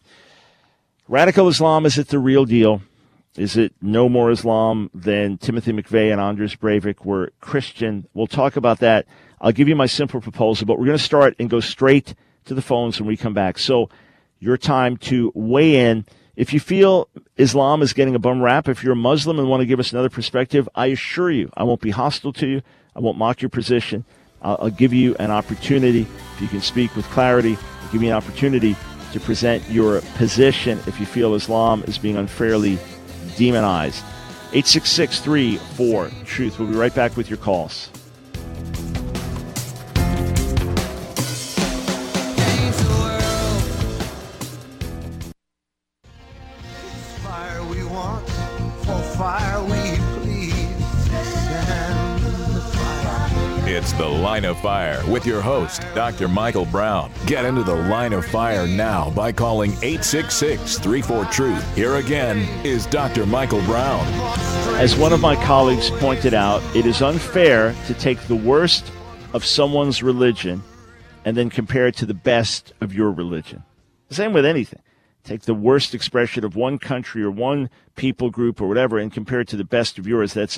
Radical Islam, is it the real deal? Is it no more Islam than Timothy McVeigh and Anders Breivik were Christian? We'll talk about that. I'll give you my simple proposal, but we're going to start and go straight to the phones when we come back. So your time to weigh in. If you feel Islam is getting a bum rap, if you're a Muslim and want to give us another perspective, I assure you, I won't be hostile to you. I won't mock your position. I'll, I'll give you an opportunity. If you can speak with clarity, I'll give you an opportunity to present your position if you feel Islam is being unfairly demonized. eight six six, three four, truth. We'll be right back with your calls. Fire we want, for fire we please. Send the fire. It's The Line of Fire with your host, Doctor Michael Brown. Get into The Line of Fire now by calling eight six six, three four, truth. Here again is Doctor Michael Brown. As one of my colleagues pointed out, it is unfair to take the worst of someone's religion and then compare it to the best of your religion. The same with anything. Take the worst expression of one country or one people group or whatever and compare it to the best of yours. That's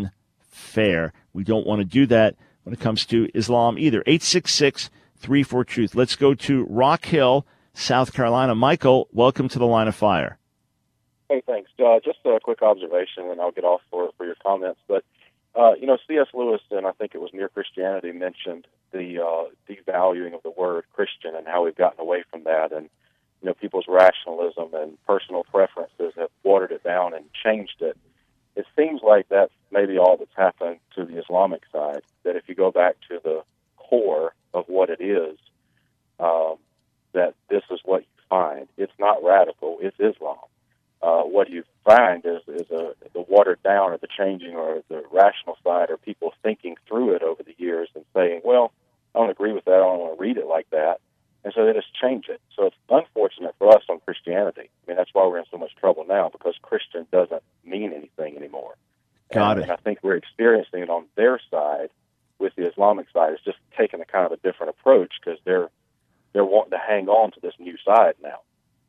unfair. We don't want to do that when it comes to Islam either. eight six six, three four, truth. Let's go to Rock Hill, South Carolina. Michael, welcome to the Line of Fire. Hey, thanks. Uh, just a quick observation, and I'll get off for, for your comments. But, uh, you know, C S. Lewis, and I think it was Mere Christianity, mentioned the uh, devaluing of the word Christian and how we've gotten away from that. And, you know, people's rationalism and personal preferences have watered it down and changed it. It seems like that's maybe all that's happened to the Islamic side, that if you go back to the core of what it is, um, that this is what you find. It's not radical, it's Islam. Uh, what you find is, is a, the watered down or the changing or the rational side or people thinking through it over the years and saying, well, I don't agree with that, I don't want to read it like that. And so they just change it. So it's unfortunate for us on Christianity. I mean, that's why we're in so much trouble now, because Christian doesn't mean anything anymore. Got and, it. and I think we're experiencing it on their side with the Islamic side. It's just taking a kind of a different approach because they're they're wanting to hang on to this new side now.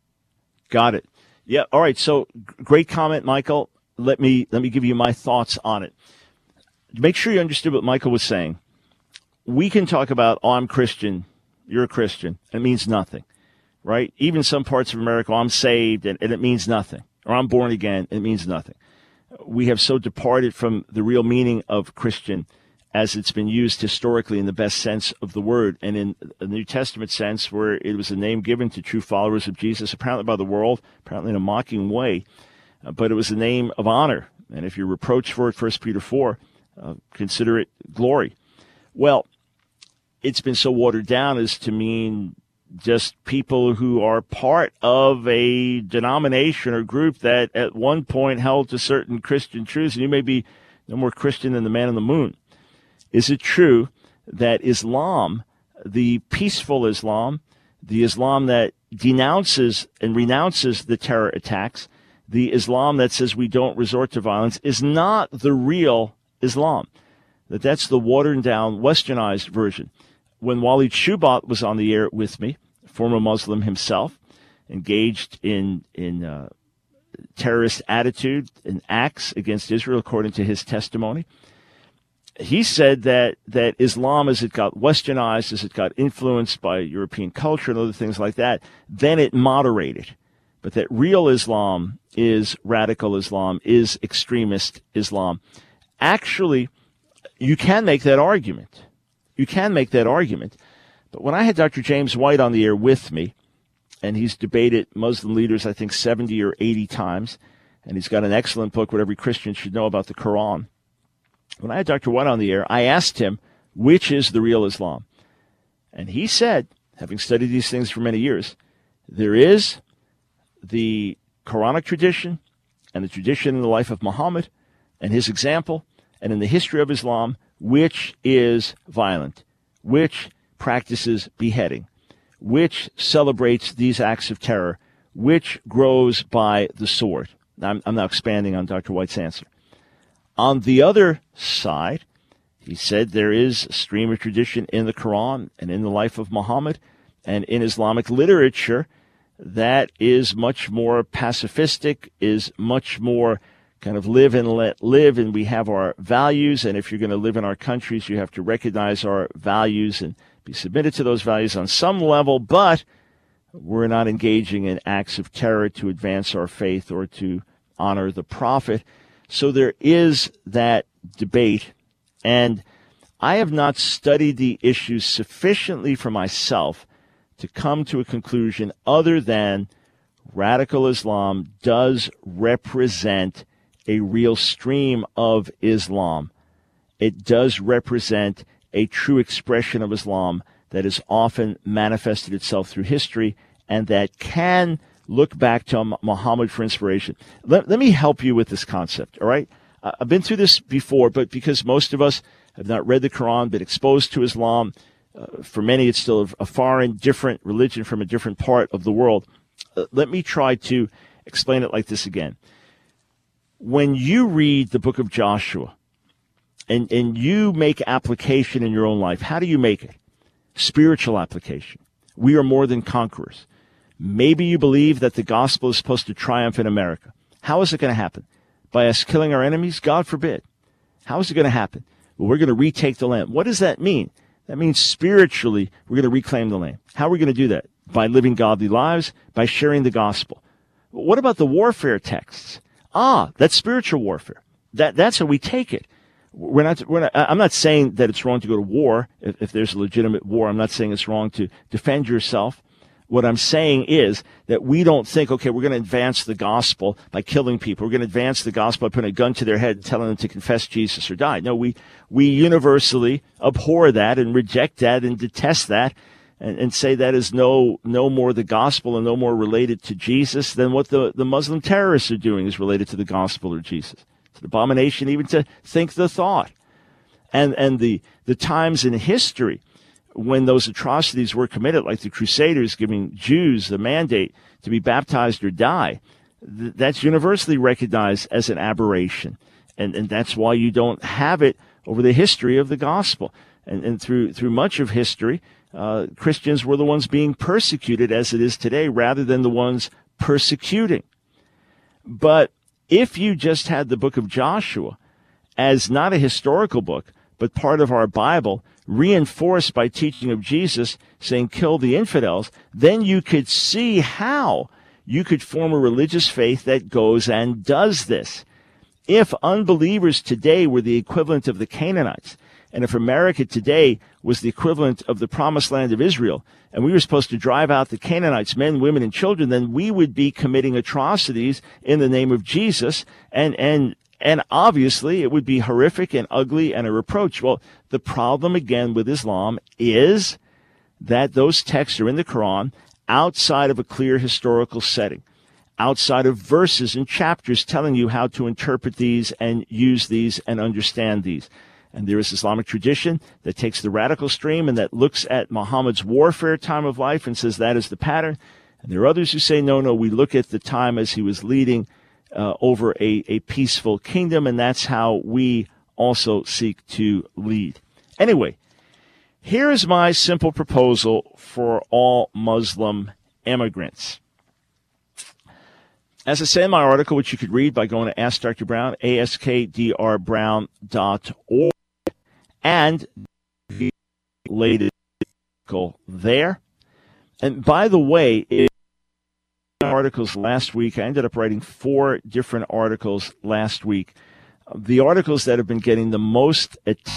Got it. Yeah. All right. So great comment, Michael. Let me let me give you my thoughts on it. Make sure you understood what Michael was saying. We can talk about, oh, I'm Christian, you're a Christian. It means nothing, right? Even some parts of America, oh, I'm saved, and, and it means nothing. Or I'm born again, it means nothing. We have so departed from the real meaning of Christian as it's been used historically in the best sense of the word, and in the New Testament sense, where it was a name given to true followers of Jesus, apparently by the world, apparently in a mocking way, uh, but it was a name of honor. And if you're reproached for it, First Peter four, uh, consider it glory. Well, it's been so watered down as to mean just people who are part of a denomination or group that at one point held to certain Christian truths, and you may be no more Christian than the man on the moon. Is it true that Islam, the peaceful Islam, the Islam that denounces and renounces the terror attacks, the Islam that says we don't resort to violence, is not the real Islam? That that's the watered down, westernized version. When Walid Shoebat was on the air with me, former Muslim himself, engaged in in uh, terrorist attitude and acts against Israel, according to his testimony, he said that, that Islam, as it got westernized, as it got influenced by European culture and other things like that, then it moderated. But that real Islam is radical Islam, is extremist Islam. Actually, you can make that argument. You can make that argument. But when I had Doctor James White on the air with me, and he's debated Muslim leaders, I think, seventy or eighty times, and he's got an excellent book, What Every Christian Should Know About the Quran. When I had Doctor White on the air, I asked him, which is the real Islam? And he said, having studied these things for many years, there is the Quranic tradition and the tradition in the life of Muhammad and his example, and in the history of Islam, which is violent, which practices beheading, which celebrates these acts of terror, which grows by the sword. Now, I'm, I'm now expanding on Doctor White's answer. On the other side, he said there is a stream of tradition in the Quran and in the life of Muhammad and in Islamic literature that is much more pacifistic, is much more kind of live and let live, and we have our values, and if you're going to live in our countries, you have to recognize our values and be submitted to those values on some level, but we're not engaging in acts of terror to advance our faith or to honor the prophet. So there is that debate, and I have not studied the issues sufficiently for myself to come to a conclusion other than radical Islam does represent a real stream of Islam. It does represent a true expression of Islam that has often manifested itself through history and that can look back to Muhammad for inspiration. Let, let me help you with this concept, all right? Uh, I've been through this before, but because most of us have not read the Quran, been exposed to Islam. Uh, for many, it's still a foreign, different religion from a different part of the world. Uh, let me try to explain it like this again. When you read the book of Joshua and, and you make application in your own life, how do you make it? Spiritual application. We are more than conquerors. Maybe you believe that the gospel is supposed to triumph in America. How is it going to happen? By us killing our enemies? God forbid. How is it going to happen? Well, we're going to retake the land. What does that mean? That means spiritually, we're going to reclaim the land. How are we going to do that? By living godly lives, by sharing the gospel. What about the warfare texts? Ah, that's spiritual warfare. That that's how we take it. We're not, we're not, I'm not saying that it's wrong to go to war if, if there's a legitimate war. I'm not saying it's wrong to defend yourself. What I'm saying is that we don't think, okay, we're going to advance the gospel by killing people. We're going to advance the gospel by putting a gun to their head and telling them to confess Jesus or die. No, we, we universally abhor that and reject that and detest that and, and say that is no, no more the gospel and no more related to Jesus than what the, the Muslim terrorists are doing is related to the gospel or Jesus. It's an abomination even to think the thought. And, and the, the times in history when those atrocities were committed, like the Crusaders giving Jews the mandate to be baptized or die, th- that's universally recognized as an aberration. And, and that's why you don't have it over the history of the gospel. And, and through, through much of history, uh, Christians were the ones being persecuted as it is today rather than the ones persecuting. But if you just had the book of Joshua as not a historical book, but part of our Bible, reinforced by teaching of Jesus saying kill the infidels, then you could see how you could form a religious faith that goes and does this. If unbelievers today were the equivalent of the Canaanites, and if America today was the equivalent of the promised land of Israel, and we were supposed to drive out the Canaanites, men, women, and children, then we would be committing atrocities in the name of Jesus, and and And obviously, it would be horrific and ugly and a reproach. Well, the problem, again, with Islam is that those texts are in the Quran outside of a clear historical setting, outside of verses and chapters telling you how to interpret these and use these and understand these. And there is Islamic tradition that takes the radical stream and that looks at Muhammad's warfare time of life and says that is the pattern. And there are others who say, no, no, we look at the time as he was leading Uh, over a, a peaceful kingdom, and that's how we also seek to lead. Anyway, here is my simple proposal for all Muslim immigrants. As I say in my article, which you could read by going to Ask Doctor Brown, ask d r brown dot org, and the latest article there. And by the way, it articles last week. I ended up writing four different articles last week. The articles that have been getting the most attention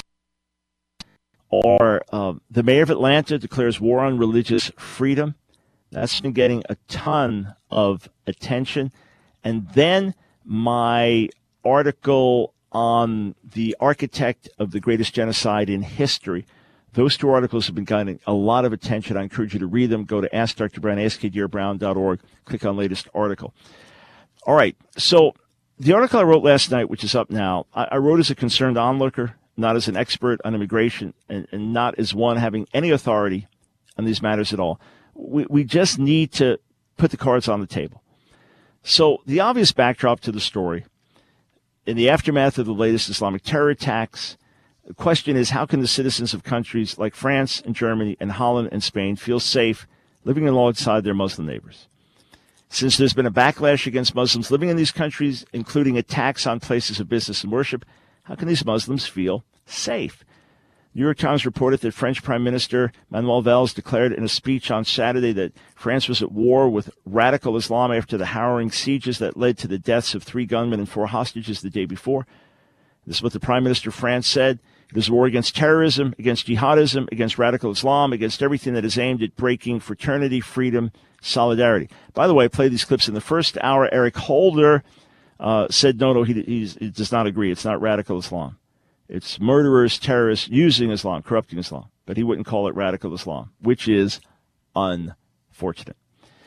are uh, the mayor of Atlanta declares war on religious freedom. That's been getting a ton of attention. And then my article on the architect of the greatest genocide in history. Those two articles have been getting a lot of attention. I encourage you to read them. Go to Ask Doctor Brown, ask d r brown dot org. Click on latest article. All right. So the article I wrote last night, which is up now, I, I wrote as a concerned onlooker, not as an expert on immigration, and, and not as one having any authority on these matters at all. We, we just need to put the cards on the table. So the obvious backdrop to the story, in the aftermath of the latest Islamic terror attacks, the question is, how can the citizens of countries like France and Germany and Holland and Spain feel safe living alongside their Muslim neighbors? Since there's been a backlash against Muslims living in these countries, including attacks on places of business and worship, how can these Muslims feel safe? New York Times reported that French Prime Minister Manuel Valls declared in a speech on Saturday that France was at war with radical Islam after the harrowing sieges that led to the deaths of three gunmen and four hostages the day before. This is what the Prime Minister of France said. It is a war against terrorism, against jihadism, against radical Islam, against everything that is aimed at breaking fraternity, freedom, solidarity. By the way, I played these clips in the first hour. Eric Holder uh, said, no, no, he, he's, he does not agree. It's not radical Islam. It's murderers, terrorists using Islam, corrupting Islam. But he wouldn't call it radical Islam, which is unfortunate.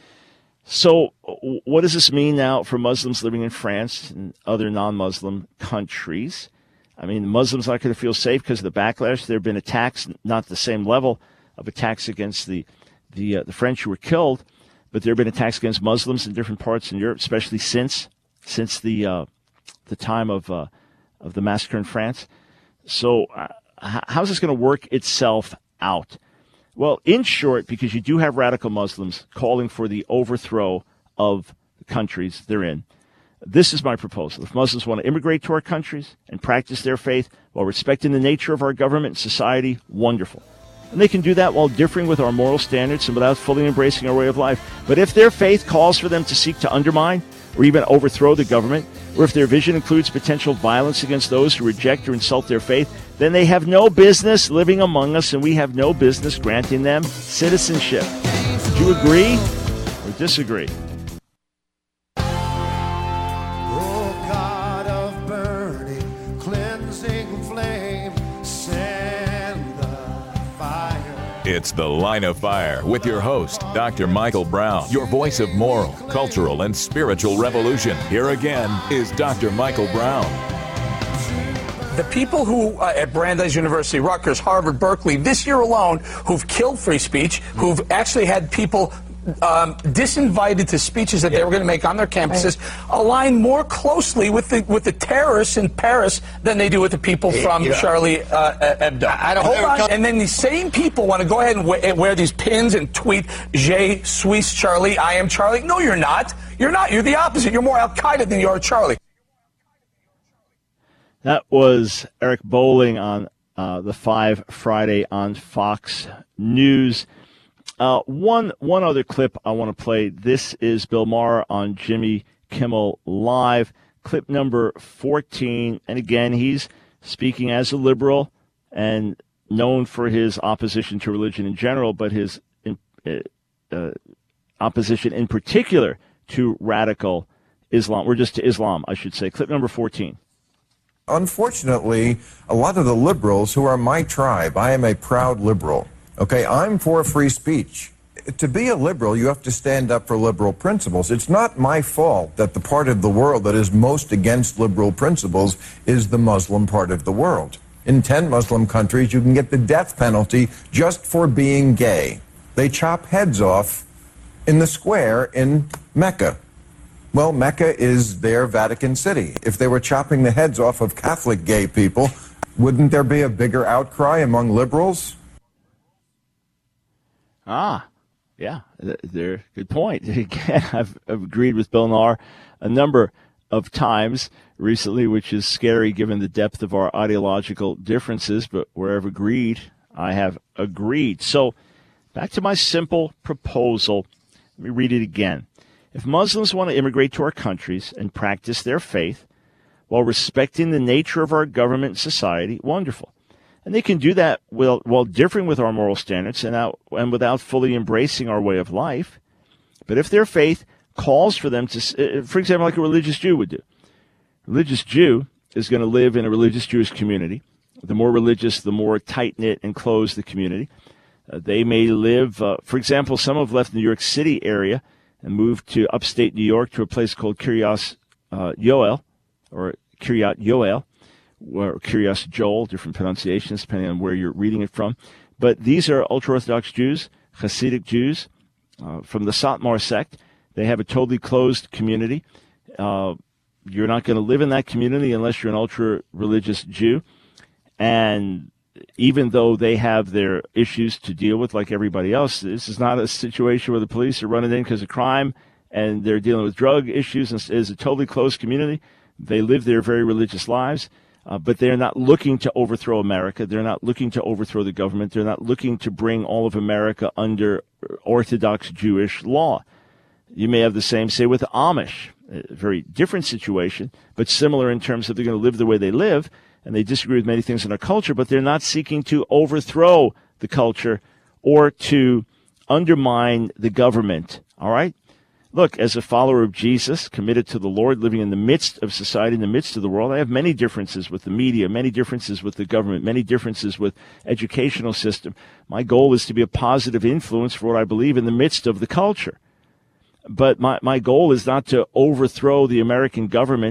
So what does this mean now for Muslims living in France and other non-Muslim countries? I mean, the Muslims aren't going to feel safe because of the backlash. There have been attacks, not the same level of attacks against the the, uh, the French who were killed, but there have been attacks against Muslims in different parts in Europe, especially since since the uh, the time of uh, of the massacre in France. So uh, how's this going to work itself out? Well, in short, because you do have radical Muslims calling for the overthrow of the countries they're in, this is my proposal. If Muslims want to immigrate to our countries and practice their faith while respecting the nature of our government and society, wonderful. And they can do that while differing with our moral standards and without fully embracing our way of life. But if their faith calls for them to seek to undermine or even overthrow the government, or if their vision includes potential violence against those who reject or insult their faith, then they have no business living among us, and we have no business granting them citizenship. Do you agree or disagree? It's The Line of Fire with your host, Doctor Michael Brown, your voice of moral, cultural, and spiritual revolution. Here again is Doctor Michael Brown. The people who uh, at Brandeis University, Rutgers, Harvard, Berkeley, this year alone, who've killed free speech, who've actually had people um, disinvited to speeches that yeah. they were going to make on their campuses, right. align more closely with the with the terrorists in Paris than they do with the people from yeah. Charlie uh, Hebdo. I don't hold on. And then these same people want to go ahead and wear, wear these pins and tweet "Je suis Charlie," "I am Charlie." No, you're not. You're not. You're the opposite. You're more Al Qaeda than you are Charlie. That was Eric Bolling on uh, the Five Friday on Fox News. Uh, one one other clip I want to play. This is Bill Maher on Jimmy Kimmel Live, clip number fourteen. And again, he's speaking as a liberal and known for his opposition to religion in general, but his in, uh, opposition in particular to radical Islam, or just to Islam, I should say. Clip number fourteen. Unfortunately, a lot of the liberals who are my tribe, I am a proud liberal. Okay, I'm for free speech. To be a liberal, you have to stand up for liberal principles. It's not my fault that the part of the world that is most against liberal principles is the Muslim part of the world. In ten Muslim countries, you can get the death penalty just for being gay. They chop heads off in the square in Mecca. Well, Mecca is their Vatican City. If they were chopping the heads off of Catholic gay people, wouldn't there be a bigger outcry among liberals? Ah, yeah, they're good point. Again, I've, I've agreed with Bill Maher a number of times recently, which is scary given the depth of our ideological differences, but where I've agreed, I have agreed. So back to my simple proposal. Let me read it again. If Muslims want to immigrate to our countries and practice their faith while respecting the nature of our government and society, wonderful. And they can do that while, while differing with our moral standards and, out, and without fully embracing our way of life. But if their faith calls for them to, for example, like a religious Jew would do. A religious Jew is going to live in a religious Jewish community. The more religious, the more tight-knit and closed the community. Uh, they may live, uh, for example, some have left the New York City area and moved to upstate New York to a place called Kiryas uh, Yoel, or Kiryat Yoel, or Kiryas Joel, different pronunciations depending on where you're reading it from. But these are ultra-Orthodox Jews, Hasidic Jews uh, from the Satmar sect. They have a totally closed community. Uh, you're not going to live in that community unless you're an ultra-religious Jew. And even though they have their issues to deal with like everybody else, this is not a situation where the police are running in because of crime and they're dealing with drug issues. It is a totally closed community. They live their very religious lives. Uh, but they're not looking to overthrow America. They're not looking to overthrow the government. They're not looking to bring all of America under Orthodox Jewish law. You may have the same, say, with the Amish. A very different situation, but similar in terms of they're going to live the way they live, and they disagree with many things in our culture, but they're not seeking to overthrow the culture or to undermine the government, all right? Look, as a follower of Jesus, committed to the Lord, living in the midst of society, in the midst of the world, I have many differences with the media, many differences with the government, many differences with educational system. My goal is to be a positive influence for what I believe in the midst of the culture. But my, my goal is not to overthrow the American government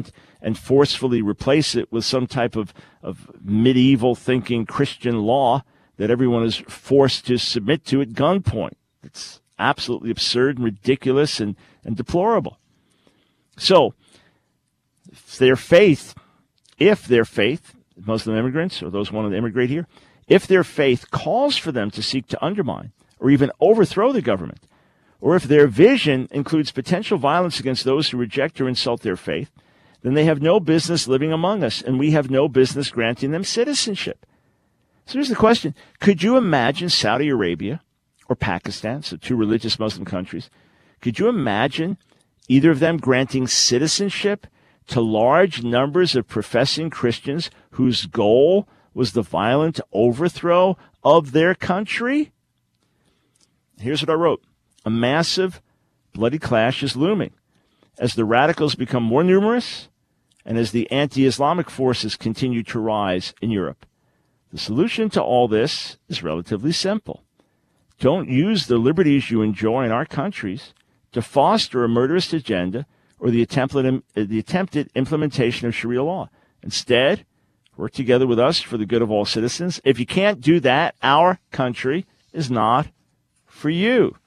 and forcefully replace it with some type of, of medieval thinking Christian law that everyone is forced to submit to at gunpoint. It's absolutely absurd and ridiculous and, and deplorable. So, if their faith, if their faith, Muslim immigrants or those who want to immigrate here, if their faith calls for them to seek to undermine or even overthrow the government, or if their vision includes potential violence against those who reject or insult their faith, then they have no business living among us, and we have no business granting them citizenship. So here's the question. Could you imagine Saudi Arabia or Pakistan, so two religious Muslim countries, could you imagine either of them granting citizenship to large numbers of professing Christians whose goal was the violent overthrow of their country? Here's what I wrote. A massive, bloody clash is looming as the radicals become more numerous and as the anti-Islamic forces continue to rise in Europe. The solution to all this is relatively simple. Don't use the liberties you enjoy in our countries to foster a murderous agenda or the attempted, the attempted implementation of Sharia law. Instead, work together with us for the good of all citizens. If you can't do that, our country is not for you.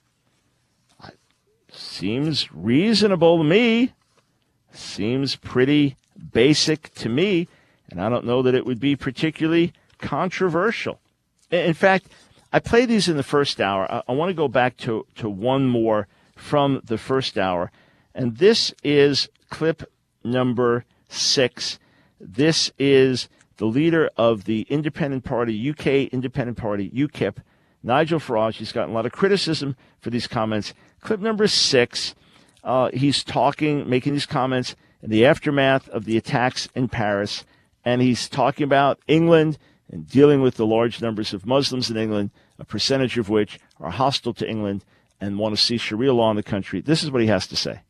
Seems reasonable to me. Seems pretty basic to me. And I don't know that it would be particularly controversial. In fact, I played these in the first hour. I, I want to go back to, to one more from the first hour. And this is clip number six. This is the leader of the Independent Party, U K Independent Party, UKIP, Nigel Farage. He's gotten a lot of criticism for these comments. Clip number six, uh, he's talking, making these comments in the aftermath of the attacks in Paris, and he's talking about England and dealing with the large numbers of Muslims in England, a percentage of which are hostile to England and want to see Sharia law in the country. This is what he has to say.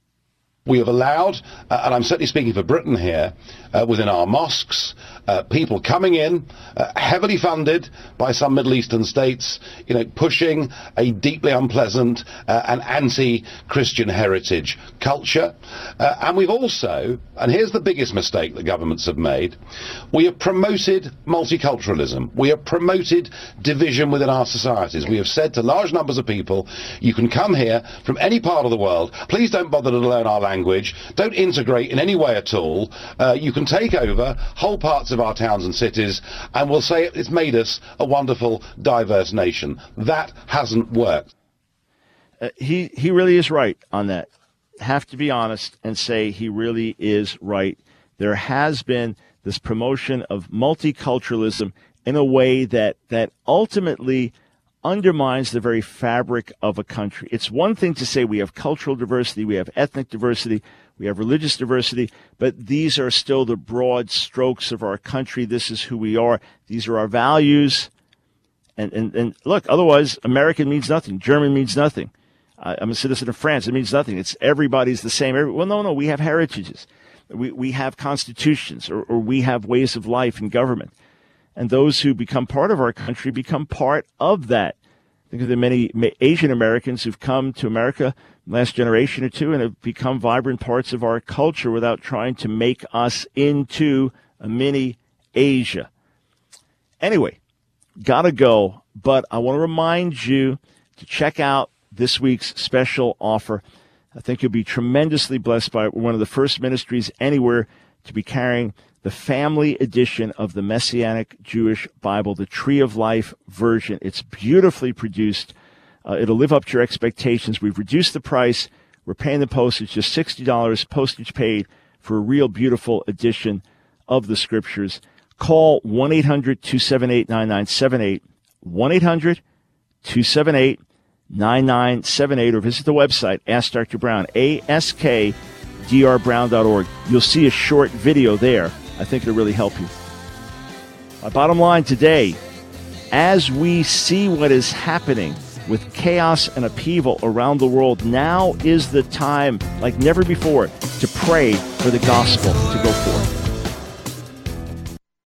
We have allowed, uh, and I'm certainly speaking for Britain here, uh, within our mosques, uh, people coming in, uh, heavily funded by some Middle Eastern states, you know, pushing a deeply unpleasant uh, and anti-Christian heritage culture. Uh, and we've also, and here's the biggest mistake that governments have made, we have promoted multiculturalism. We have promoted division within our societies. We have said to large numbers of people, you can come here from any part of the world. Please don't bother to learn our language. Language, don't integrate in any way at all. Uh, you can take over whole parts of our towns and cities, and we'll say it's made us a wonderful, diverse nation. That hasn't worked. Uh, he, he really is right on that. Have to be honest and say he really is right. There has been this promotion of multiculturalism in a way that, that ultimately undermines the very fabric of a country. It's one thing to say we have cultural diversity, we have ethnic diversity, we have religious diversity, but these are still the broad strokes of our country. This is who we are. These are our values. And, and, and look, otherwise, American means nothing. German means nothing. Uh, I'm a citizen of France. It means nothing. It's everybody's the same. Every, well, no, no, we have heritages. We, we have constitutions, or, or we have ways of life and government. And those who become part of our country become part of that. Think of the many Asian Americans who've come to America last generation or two and have become vibrant parts of our culture without trying to make us into a mini Asia. Anyway, gotta go. But I want to remind you to check out this week's special offer. I think you'll be tremendously blessed by it. We're one of the first ministries anywhere to be carrying the family edition of the Messianic Jewish Bible, the Tree of Life version. It's beautifully produced. Uh, it'll live up to your expectations. We've reduced the price. We're paying the postage, just sixty dollars, postage paid, for a real beautiful edition of the Scriptures. Call one eight hundred two seven eight nine nine seven eight, one eight hundred two seven eight nine nine seven eight, or visit the website, Ask Doctor Brown, A S K D R brown dot org. You'll see a short video there. I think it'll really help you. My bottom line today, as we see what is happening with chaos and upheaval around the world, now is the time, like never before, to pray for the gospel to go forth.